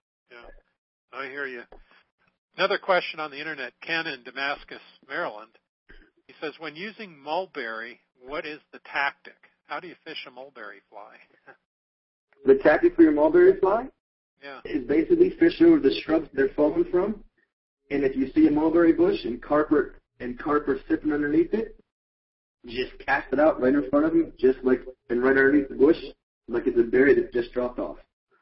I hear you. Another question on the internet, Ken in Damascus, Maryland. He says, when using mulberry, what is the tactic? How do you fish a mulberry fly? The tactic for your mulberry fly is basically fish over the shrubs they're falling from. And if you see a mulberry bush and carp are sipping underneath it, just cast it out right in front of them, and right underneath the bush, like it's a berry that just dropped off.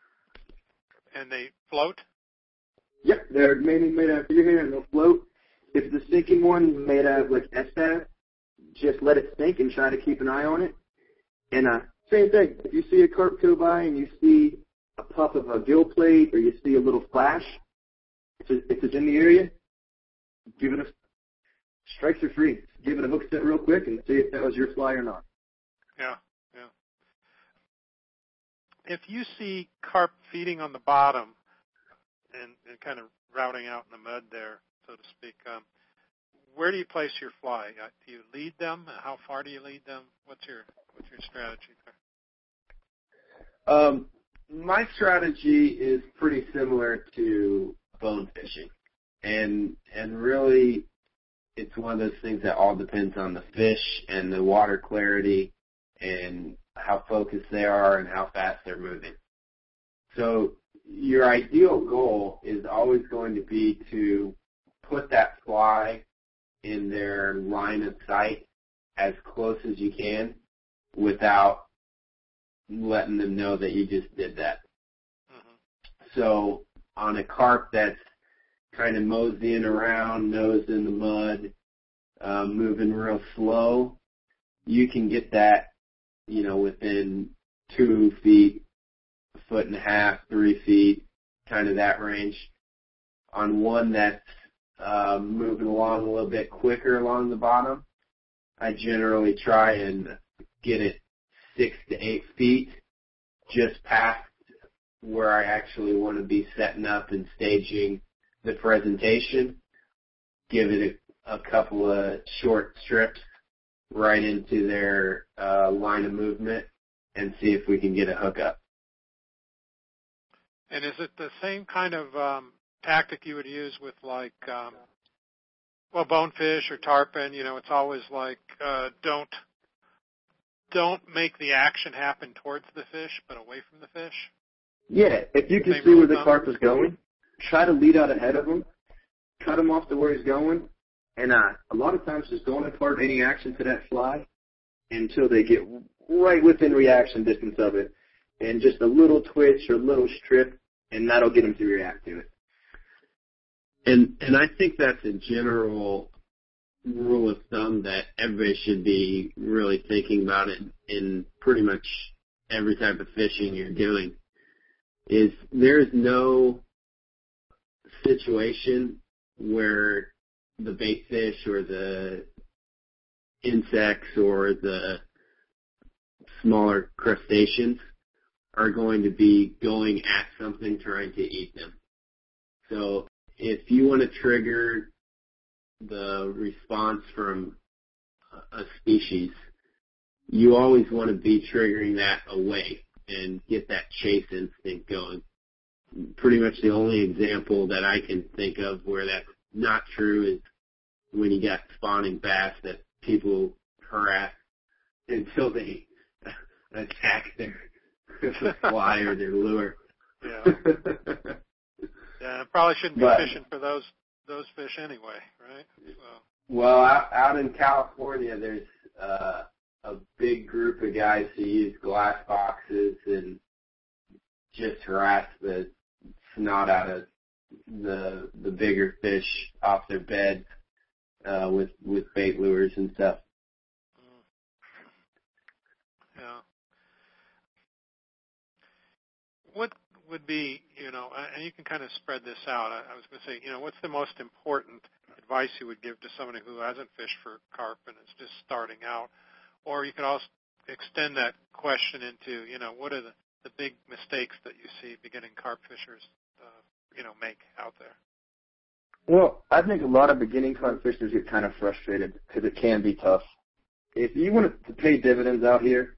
And they float? Yep, they're mainly made out of figurehead and they'll float. If the sinking one made out of like Estab, just let it sink and try to keep an eye on it. And same thing. If you see a carp go by and you see a puff of a gill plate or you see a little flash, if it's in the area, give it a strikes are free. Give it a hook set real quick and see if that was your fly or not. Yeah, yeah. If you see carp feeding on the bottom and kind of routing out in the mud there, so to speak, where do you place your fly? Do you lead them? How far do you lead them? What's your strategy there? My strategy is pretty similar to bone fishing, and really, it's one of those things that all depends on the fish and the water clarity and how focused they are and how fast they're moving. So your ideal goal is always going to be to put that fly in their line of sight as close as you can without letting them know that you just did that. Mm-hmm. So on a carp that's kind of moseying around, nose in the mud, moving real slow, you can get that, within 2 feet, 1.5 feet, 3 feet, kind of that range. On one that's moving along a little bit quicker along the bottom, I generally try and get it 6 to 8 feet just past where I actually want to be setting up and staging the presentation. Give it a couple of short strips right into their line of movement and see if we can get a hookup. And is it the same kind of tactic you would use with bonefish or tarpon? It's always like don't make the action happen towards the fish, but away from the fish. Yeah, if you can see where the carp is going, try to lead out ahead of him, cut him off to where he's going, and a lot of times just don't impart any action to that fly until they get right within reaction distance of it, and just a little twitch or a little strip, and that'll get them to react to it. And I think that's a general rule of thumb that everybody should be really thinking about it in pretty much every type of fishing you're doing, is there's no situation where the bait fish or the insects or the smaller crustaceans are going to be going at something trying to eat them. So if you want to trigger the response from a species, you always want to be triggering that away and get that chase instinct going. Pretty much the only example that I can think of where that's not true is when you got spawning bass that people harass until they attack their fly or their lure. Yeah. Yeah, probably shouldn't be fishing for those fish anyway, right? So. Well, out in California, there's a big group of guys who use glass boxes and just harass the snot out of the bigger fish off their bed with bait lures and stuff. Yeah. What would be, and you can kind of spread this out. I was going to say, what's the most important advice you would give to somebody who hasn't fished for carp and is just starting out? Or you could also extend that question into, what are the big mistakes that you see beginning carp fishers, make out there? Well, I think a lot of beginning carp fishers get kind of frustrated because it can be tough. If you want to pay dividends out here,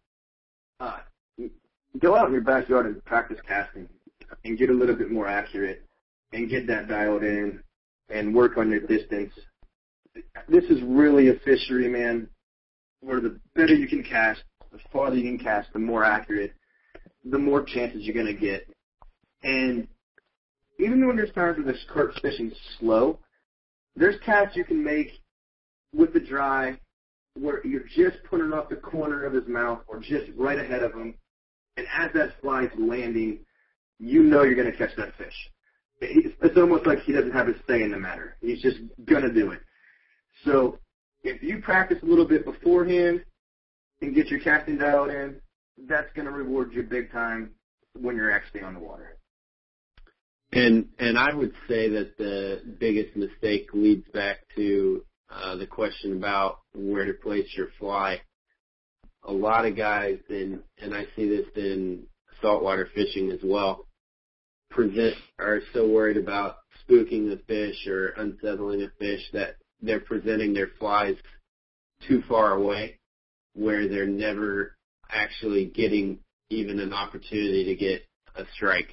go out in your backyard and practice casting and get a little bit more accurate and get that dialed in and work on your distance. This is really a fishery, man, where the better you can cast, the farther you can cast, the more accurate, the more chances you're going to get. And even when there's times where this carp fishing's slow, there's casts you can make with the dry where you're just putting off the corner of his mouth or just right ahead of him, and as that fly's landing, you're going to catch that fish. It's almost like he doesn't have his say in the matter. He's just going to do it. So if you practice a little bit beforehand and get your casting dialed in, that's going to reward you big time when you're actually on the water. And I would say that the biggest mistake leads back to the question about where to place your fly. A lot of guys, and I see this in saltwater fishing as well, are so worried about spooking the fish or unsettling a fish that they're presenting their flies too far away, where they're never actually getting even an opportunity to get a strike.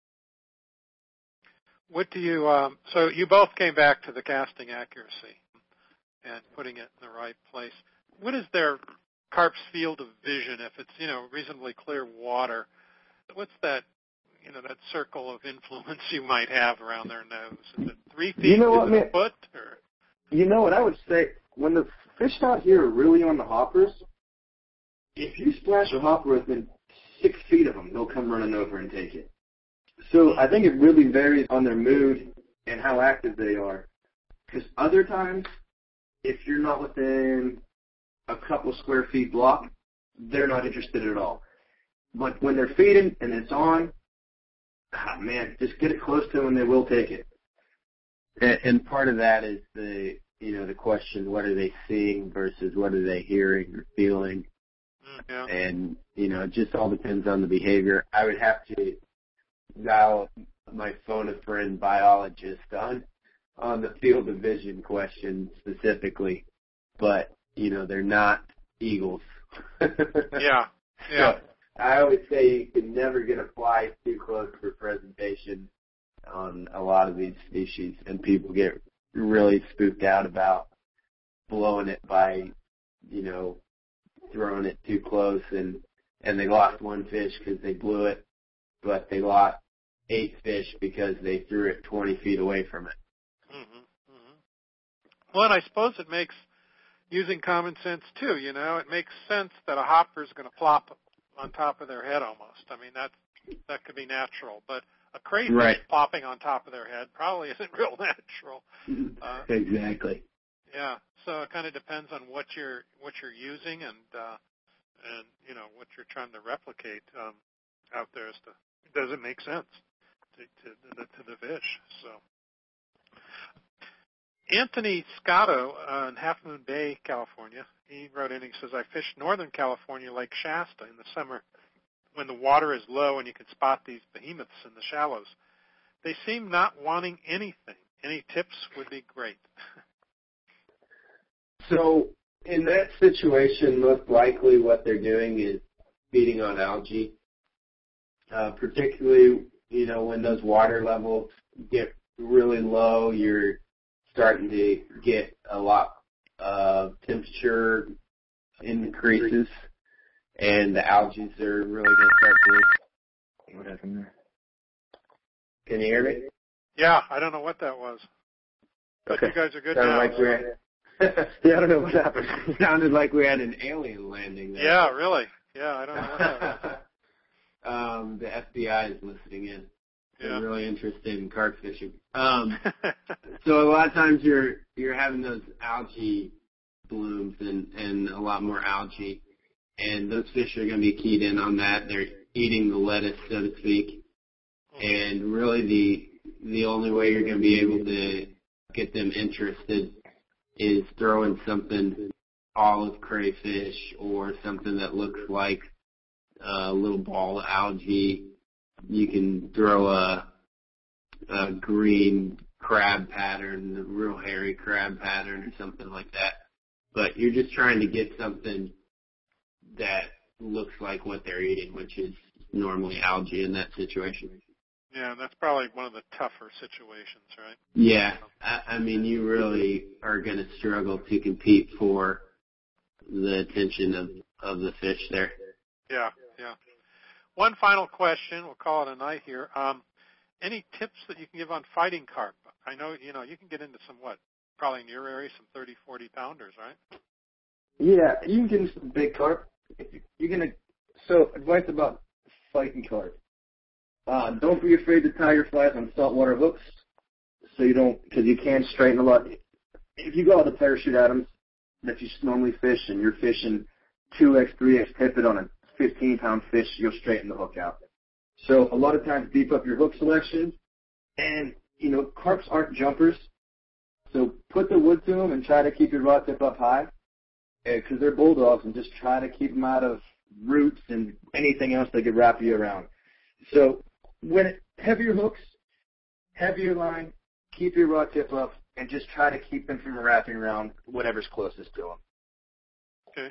What do you? So you both came back to the casting accuracy and putting it in the right place. What is their carp's field of vision if it's reasonably clear water? What's that? That circle of influence you might have around their nose. Is it 3 feet? You know what, is man? It a foot? Or? You know what I would say? When the fish out here are really on the hoppers, if you splash a hopper within 6 feet of them, they'll come running over and take it. So I think it really varies on their mood and how active they are. Because other times, if you're not within a couple square feet block, they're not interested at all. But when they're feeding and it's on, man, just get it close to them and they will take it. And part of that is the question, what are they seeing versus what are they hearing or feeling? Yeah. And, it just all depends on the behavior. I would have to dial my phone a friend biologist on the field of vision question specifically. But, they're not eagles. Yeah. So I always say you can never get a fly too close for presentation on a lot of these species, and people get really spooked out about blowing it by, throwing it too close, and they lost 1 fish because they blew it, but they lost 8 fish because they threw it 20 feet away from it. Mm-hmm. Mm-hmm. Well, and I suppose it makes using common sense too. It makes sense that a hopper is going to plop on top of their head almost. I mean, that could be natural, but a crayfish plopping on top of their head probably isn't real natural. Exactly. Yeah. So it kind of depends on what you're using and what you're trying to replicate out there as to does it make sense to the fish. So Anthony Scotto in Half Moon Bay, California, he wrote in. He says, "I fished Northern California Lake Shasta in the summer when the water is low and you can spot these behemoths in the shallows. They seem not wanting anything. Any tips would be great." So in that situation, most likely what they're doing is feeding on algae, particularly, when those water levels get really low, you're starting to get a lot of temperature increases, and the algae are really going to start to... What happened there? Can you hear me? Yeah, I don't know what that was. But you guys are good now. Like Yeah, I don't know what happened. It sounded like we had an alien landing there. Yeah, really. Yeah, I don't know what that was. The FBI is listening in. They're Yeah. really interested in carp fishing. So a lot of times you're having those algae blooms and a lot more algae, and those fish are going to be keyed in on that. They're eating the lettuce, so to speak, and really the only way you're going to be able to get them interested is throwing something olive crayfish or something that looks like a little ball of algae. You can throw a green crab pattern, a real hairy crab pattern or something like that. But you're just trying to get something that looks like what they're eating, which is normally algae in that situation. Yeah, and that's probably one of the tougher situations, right? Yeah. I mean, you really are going to struggle to compete for the attention of the fish there. Yeah, yeah. One final question. We'll call it a night here. Any tips that you can give on fighting carp? I know, you can get into some, probably in your area, some 30, 40 pounders, right? Yeah, you can get into some big carp. So advice about fighting carp. Don't be afraid to tie your flies on saltwater hooks, because you can straighten a lot. If you go out to parachute at them that you normally fish and you're fishing 2x, 3x tippet on a 15-pound fish, you'll straighten the hook out. So a lot of times beef up your hook selection. And, carps aren't jumpers. So put the wood to them and try to keep your rod tip up high because they're bulldogs, and just try to keep them out of roots and anything else that could wrap you around. So heavier hooks, heavier line, keep your rod tip up, and just try to keep them from wrapping around whatever's closest to them. Okay.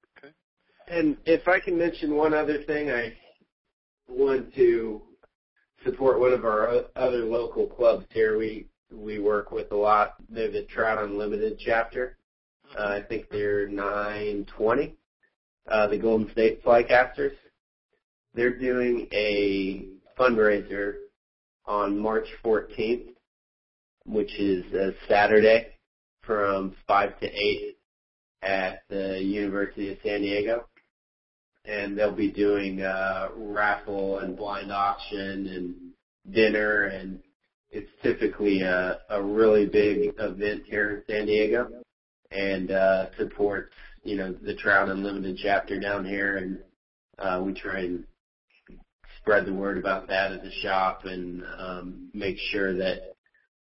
And if I can mention one other thing, I want to support one of our other local clubs here. We work with a lot. They're the Trout Unlimited chapter. I think they're 920, the Golden State Flycasters. They're doing a fundraiser on March 14th, which is a Saturday from 5 to 8 at the University of San Diego. And they'll be doing a raffle and blind auction and dinner, and it's typically a really big event here in San Diego, and supports, the Trout Unlimited chapter down here, and we try and spread the word about that at the shop and make sure that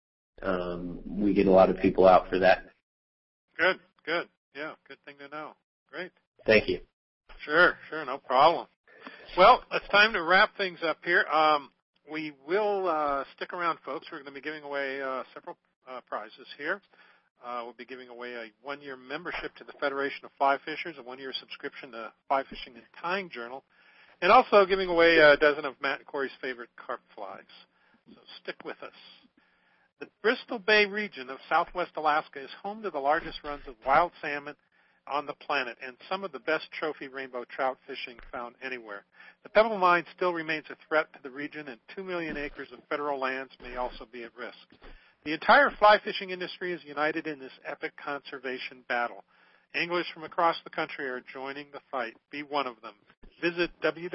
we get a lot of people out for that. Good. Yeah, good thing to know. Great. Thank you. Sure, no problem. Well, it's time to wrap things up here. We will stick around, folks. We're going to be giving away several prizes here. We'll be giving away a one-year membership to the Federation of Fly Fishers, a one-year subscription to Fly Fishing and Tying Journal, and also giving away a dozen of Matt and Corey's favorite carp flies. So stick with us. The Bristol Bay region of southwest Alaska is home to the largest runs of wild salmon on the planet and some of the best trophy rainbow trout fishing found anywhere. The Pebble Mine still remains a threat to the region, and 2 million acres of federal lands may also be at risk. The entire fly fishing industry is united in this epic conservation battle. Anglers from across the country are joining the fight. Be one of them. Visit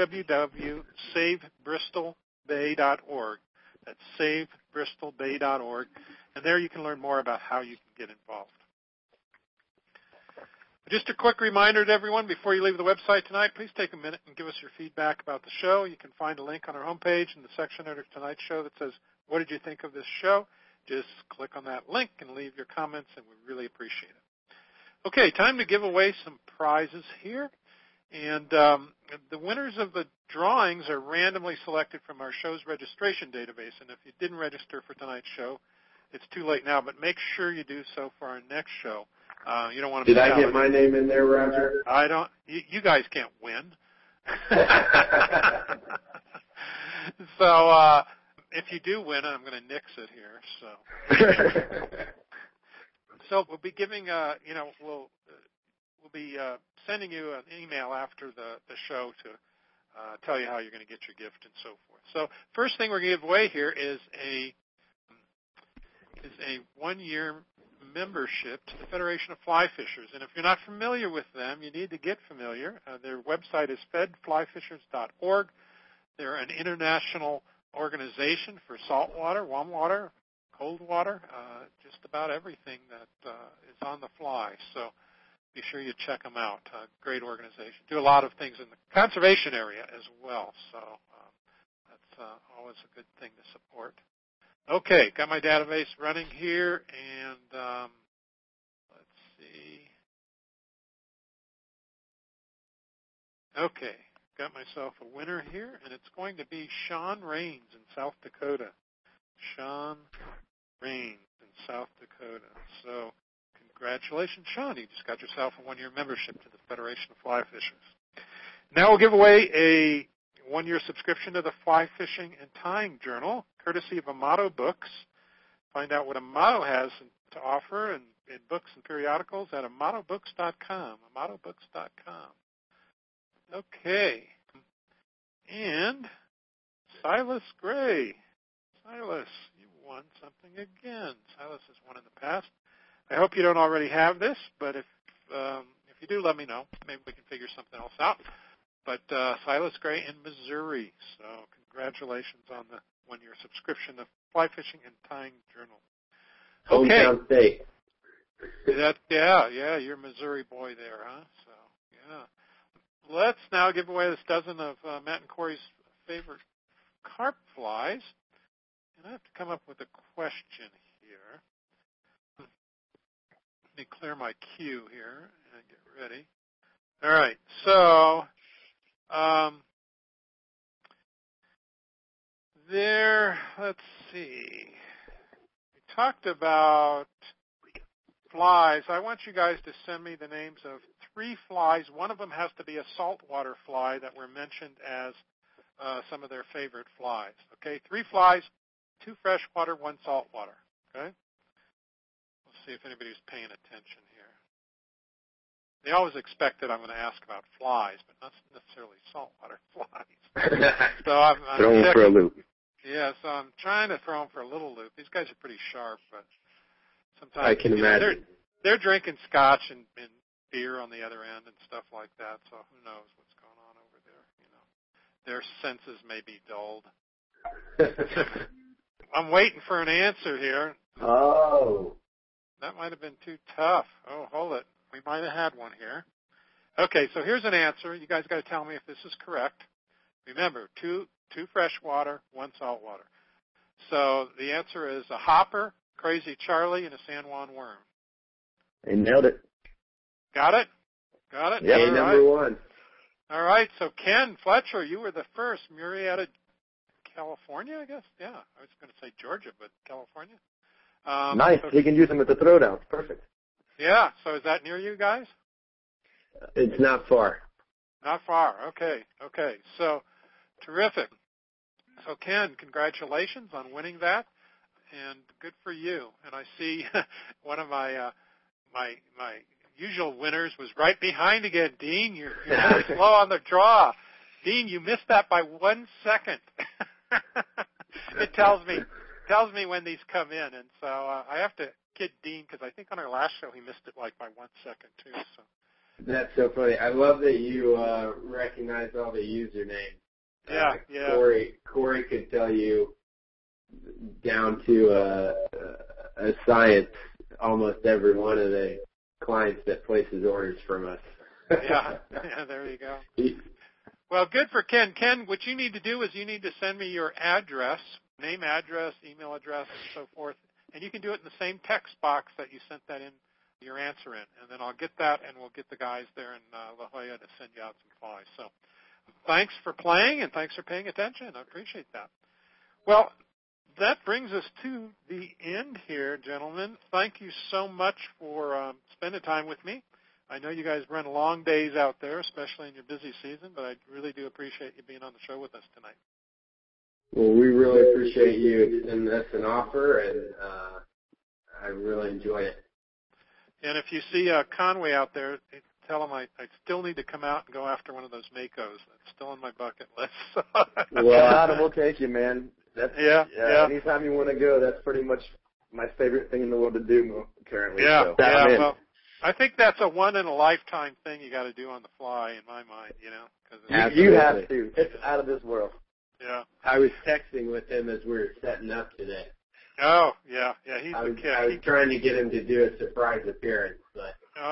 www.savebristolbay.org. That's savebristolbay.org, and there you can learn more about how you can get involved. Just a quick reminder to everyone before you leave the website tonight, please take a minute and give us your feedback about the show. You can find a link on our homepage in the section under tonight's show that says, what did you think of this show? Just click on that link and leave your comments, and we really appreciate it. Okay, time to give away some prizes here. And the winners of the drawings are randomly selected from our show's registration database. And if you didn't register for tonight's show, it's too late now, but make sure you do so for our next show. You don't want to. Did I get my name in there, Roger? I don't. You guys can't win. So if you do win, I'm going to nix it here. So we'll be giving. We'll be sending you an email after the show to tell you how you're going to get your gift and so forth. So first thing we're going to give away here is a one-year membership to the Federation of Fly Fishers. And if you're not familiar with them, you need to get familiar. Their website is fedflyfishers.org. They're an international organization for saltwater, warm water, cold water, just about everything that is on the fly. So be sure you check them out. Great organization. Do a lot of things in the conservation area as well. So that's always a good thing to support. Okay, got my database running here, and let's see. Okay, got myself a winner here, and it's going to be Sean Rains in South Dakota. Sean Rains in South Dakota. So congratulations, Sean. You just got yourself a one-year membership to the Federation of Fly Fishers. Now we'll give away a one-year subscription to the Fly Fishing and Tying Journal, courtesy of Amato Books. Find out what Amato has to offer in books and periodicals at amatobooks.com, amatobooks.com. Okay. And Silas Gray. Silas, you won something again. Silas has won in the past. I hope you don't already have this, but if you do, let me know. Maybe we can figure something else out. But Silas Gray in Missouri. So congratulations on the one-year subscription to Fly Fishing and Tying Journal. Okay. Hometown state. Yeah, you're a Missouri boy there, huh? So, yeah. let's now give away this dozen of Matt and Corey's favorite carp flies. And I have to come up with a question here. Let me clear my queue here and get ready. All right, so let's see. We talked about flies. I want you guys to send me the names of 3 flies. One of them has to be a saltwater fly that were mentioned as some of their favorite flies. Okay, 3 flies, 2 freshwater, 1 saltwater. Okay? Let's see if anybody's paying attention here. They always expect that I'm going to ask about flies, but not necessarily saltwater flies. So I'm throwing for a loop. Yeah, so I'm trying to throw them for a little loop. These guys are pretty sharp, but sometimes I can imagine. They're drinking scotch and beer on the other end and stuff like that. So who knows what's going on over there? You know, their senses may be dulled. I'm waiting for an answer here. Oh, that might have been too tough. Oh, hold it. We might have had one here. Okay, so here's an answer. You guys got to tell me if this is correct. Remember, 2 freshwater, 1 saltwater. So the answer is a hopper, crazy Charlie, and a San Juan worm. They nailed it. Got it? Got it? Yeah, number 1. All right, so Ken Fletcher, you were the first. Murrieta, California, I guess? Yeah, I was going to say Georgia, but California. Nice. So you can use them at the throwdown. Perfect. Yeah, so is that near you guys? It's not far. Not far. Okay. So, terrific. So, Ken, congratulations on winning that, and good for you. And I see one of my usual winners was right behind again. Dean, you're really slow on the draw. Dean, you missed that by 1 second. It tells me when these come in, and so I have to kid Dean because I think on our last show he missed it like by 1 second too. So. That's so funny. I love that you recognize all the usernames. Yeah. Corey could tell you down to a science almost every one of the clients that places orders from us. yeah, there you go. Well, good for Ken. Ken, what you need to do is you need to send me your address, name, address, email address, and so forth. And you can do it in the same text box that you sent that in, your answer in. And then I'll get that, and we'll get the guys there in La Jolla to send you out some flies. So thanks for playing, and thanks for paying attention. I appreciate that. Well, that brings us to the end here, gentlemen. Thank you so much for spending time with me. I know you guys run long days out there, especially in your busy season, but I really do appreciate you being on the show with us tonight. Well, we really appreciate you extending us an offer, and I really enjoy it. And if you see Conway out there, tell him I still need to come out and go after one of those Makos. That's still on my bucket list. Well, we'll take you, man. Yeah. Anytime you want to go, that's pretty much my favorite thing in the world to do currently. Yeah, so, yeah. Well, I think that's a one-in-a-lifetime thing you got to do on the fly, in my mind. You know, cause you have to. It's out of this world. Yeah. I was texting with him as we were setting up today. Oh, yeah, he's I the was, kid. I was trying to get him to do a surprise appearance, but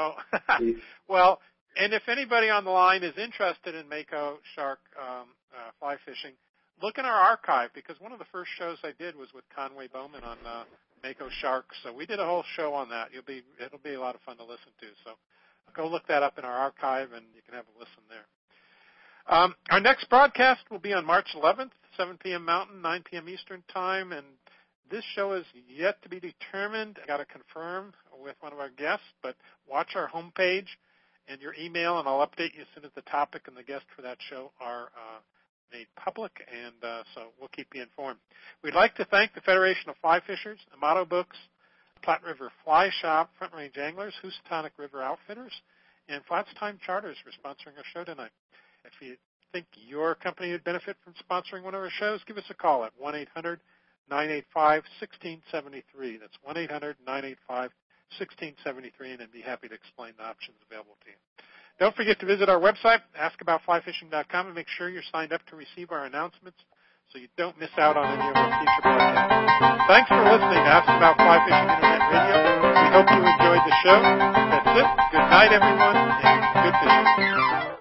well, and if anybody on the line is interested in Mako shark fly fishing, look in our archive, because one of the first shows I did was with Conway Bowman on Mako sharks. So we did a whole show on that. It'll be a lot of fun to listen to. So go look that up in our archive, and you can have a listen there. Our next broadcast will be on March 11th, 7 p.m. Mountain, 9 p.m. Eastern Time, and this show is yet to be determined. I got to confirm with one of our guests, but watch our homepage and your email, and I'll update you as soon as the topic and the guest for that show are made public, and so we'll keep you informed. We'd like to thank the Federation of Fly Fishers, Amato Books, Platte River Fly Shop, Front Range Anglers, Housatonic River Outfitters, and Flats Time Charters for sponsoring our show tonight. If you think your company would benefit from sponsoring one of our shows, give us a call at 1-800-985-1673. That's 1-800-985-1673, and I'd be happy to explain the options available to you. Don't forget to visit our website, askaboutflyfishing.com, and make sure you're signed up to receive our announcements so you don't miss out on any of our future broadcasts. Thanks for listening to Ask About Fly Fishing Internet Radio. We hope you enjoyed the show. That's it. Good night, everyone, and good fishing.